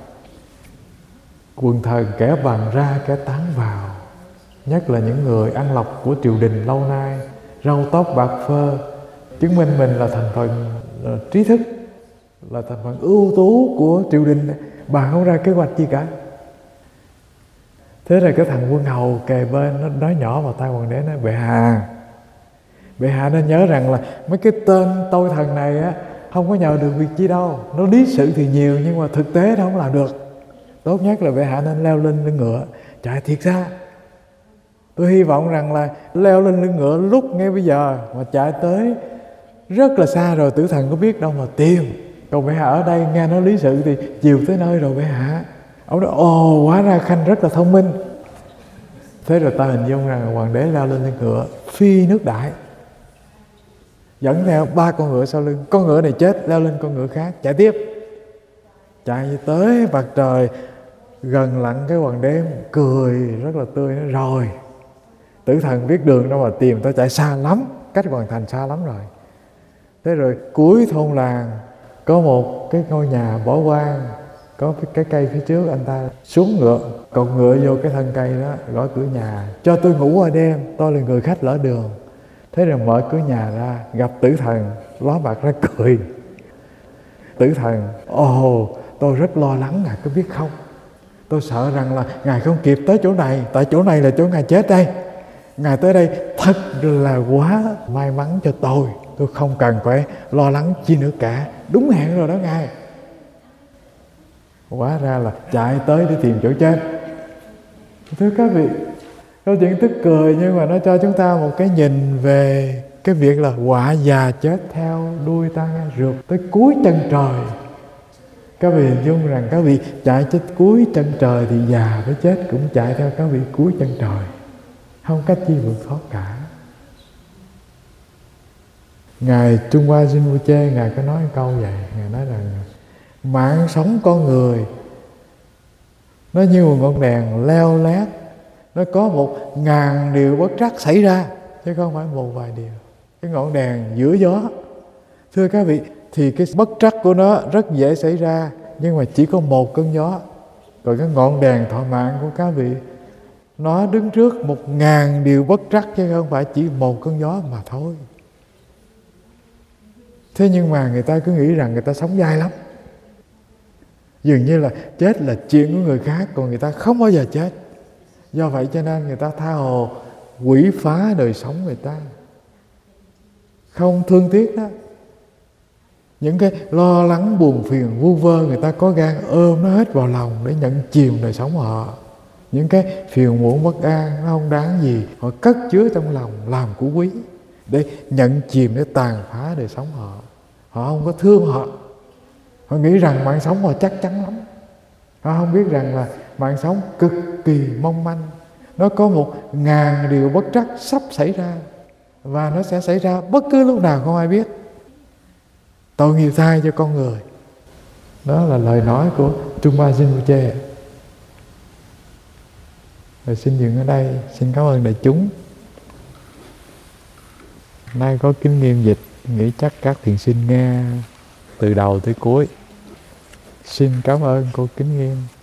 Quần thần kẻ bàn ra kẻ tán vào, nhất là những người ăn lộc của triều đình lâu nay, râu tóc bạc phơ, chứng minh mình là thành phần là trí thức, là thành phần ưu tú của triều đình, bàn không ra kế hoạch gì cả. Thế rồi cái thằng quân hầu kề bên nó nói nhỏ vào tai hoàng đế, nói: bệ hạ, bệ hạ nên nhớ rằng là mấy cái tên tôi thần này á không có nhờ được việc chi đâu. Nó lý sự thì nhiều nhưng mà thực tế nó không làm được. Tốt nhất là bệ hạ nên leo lên lưng ngựa chạy thiệt xa. Tôi hy vọng rằng là leo lên lưng ngựa lúc ngay bây giờ mà chạy tới rất là xa rồi tử thần có biết đâu mà tìm. Còn bệ hạ ở đây nghe nói lý sự thì chiều tới nơi rồi bệ hạ. Ông nói: ồ, hóa ra khanh rất là thông minh. Thế rồi ta hình dung rằng hoàng đế leo lên lưng ngựa phi nước đại, dẫn theo ba con ngựa sau lưng. Con ngựa này chết, leo lên con ngựa khác chạy tiếp. Chạy tới mặt trời gần lặn, cái hoàng đế cười rất là tươi, nói: rồi tử thần biết đường đâu mà tìm, tao chạy xa lắm, cách hoàn thành xa lắm rồi. Thế rồi cuối thôn làng có một cái ngôi nhà bỏ hoang, có cái cây phía trước, anh ta xuống ngựa, cột ngựa vô cái thân cây đó, gõ cửa nhà: cho tôi ngủ qua đêm, tôi là người khách lỡ đường. Thế rồi mở cửa nhà ra, gặp tử thần, ló mặt ra cười. Tử thần: ồ, tôi rất lo lắng, ngài có biết không? Tôi sợ rằng là ngài không kịp tới chỗ này, tại chỗ này là chỗ ngài chết đây. Ngài tới đây thật là quá may mắn cho tôi, tôi không cần phải lo lắng chi nữa cả, đúng hẹn rồi đó ngài. Hóa ra là chạy tới để tìm chỗ chết. Thưa các vị, câu chuyện tức cười nhưng mà nó cho chúng ta một cái nhìn về cái việc là họa già chết theo đuôi ta nghe, rượt tới cuối chân trời. Các vị hình dung rằng các vị chạy tới cuối chân trời thì già với chết cũng chạy theo các vị cuối chân trời, không cách chi vượt thoát cả. Ngài Trung Hoa Rinpoche ngài có nói một câu vậy, ngài nói rằng mạng sống con người nó như một ngọn đèn leo lét, nó có một ngàn điều bất trắc xảy ra chứ không phải một vài điều. Cái ngọn đèn giữa gió, thưa các vị, thì cái bất trắc của nó rất dễ xảy ra, nhưng mà chỉ có một cơn gió. Còn cái ngọn đèn thọ mạng của các vị, nó đứng trước một ngàn điều bất trắc chứ không phải chỉ một cơn gió mà thôi. Thế nhưng mà người ta cứ nghĩ rằng người ta sống dai lắm, dường như là chết là chuyện của người khác, còn người ta không bao giờ chết. Do vậy cho nên người ta tha hồ quỷ phá đời sống người ta, không thương tiếc đó. Những cái lo lắng buồn phiền vu vơ, người ta có gan ôm nó hết vào lòng để nhận chìm đời sống họ. Những cái phiền muộn bất an nó không đáng gì, họ cất chứa trong lòng làm của quý để nhận chìm, để tàn phá đời sống họ. Họ không có thương họ, họ nghĩ rằng mạng sống họ chắc chắn lắm. Họ không biết rằng là mạng sống cực kỳ mong manh, nó có một ngàn điều bất trắc sắp xảy ra, và nó sẽ xảy ra bất cứ lúc nào không ai biết. Tội nghiệp thay cho con người. Đó là lời nói của Trungpa Rinpoche. Rồi xin dừng ở đây. Xin cảm ơn đại chúng. Nay có kinh nghiệm dịch, nghĩ chắc các thiền sinh nghe từ đầu tới cuối. Xin cảm ơn cô Kính Nghiêm.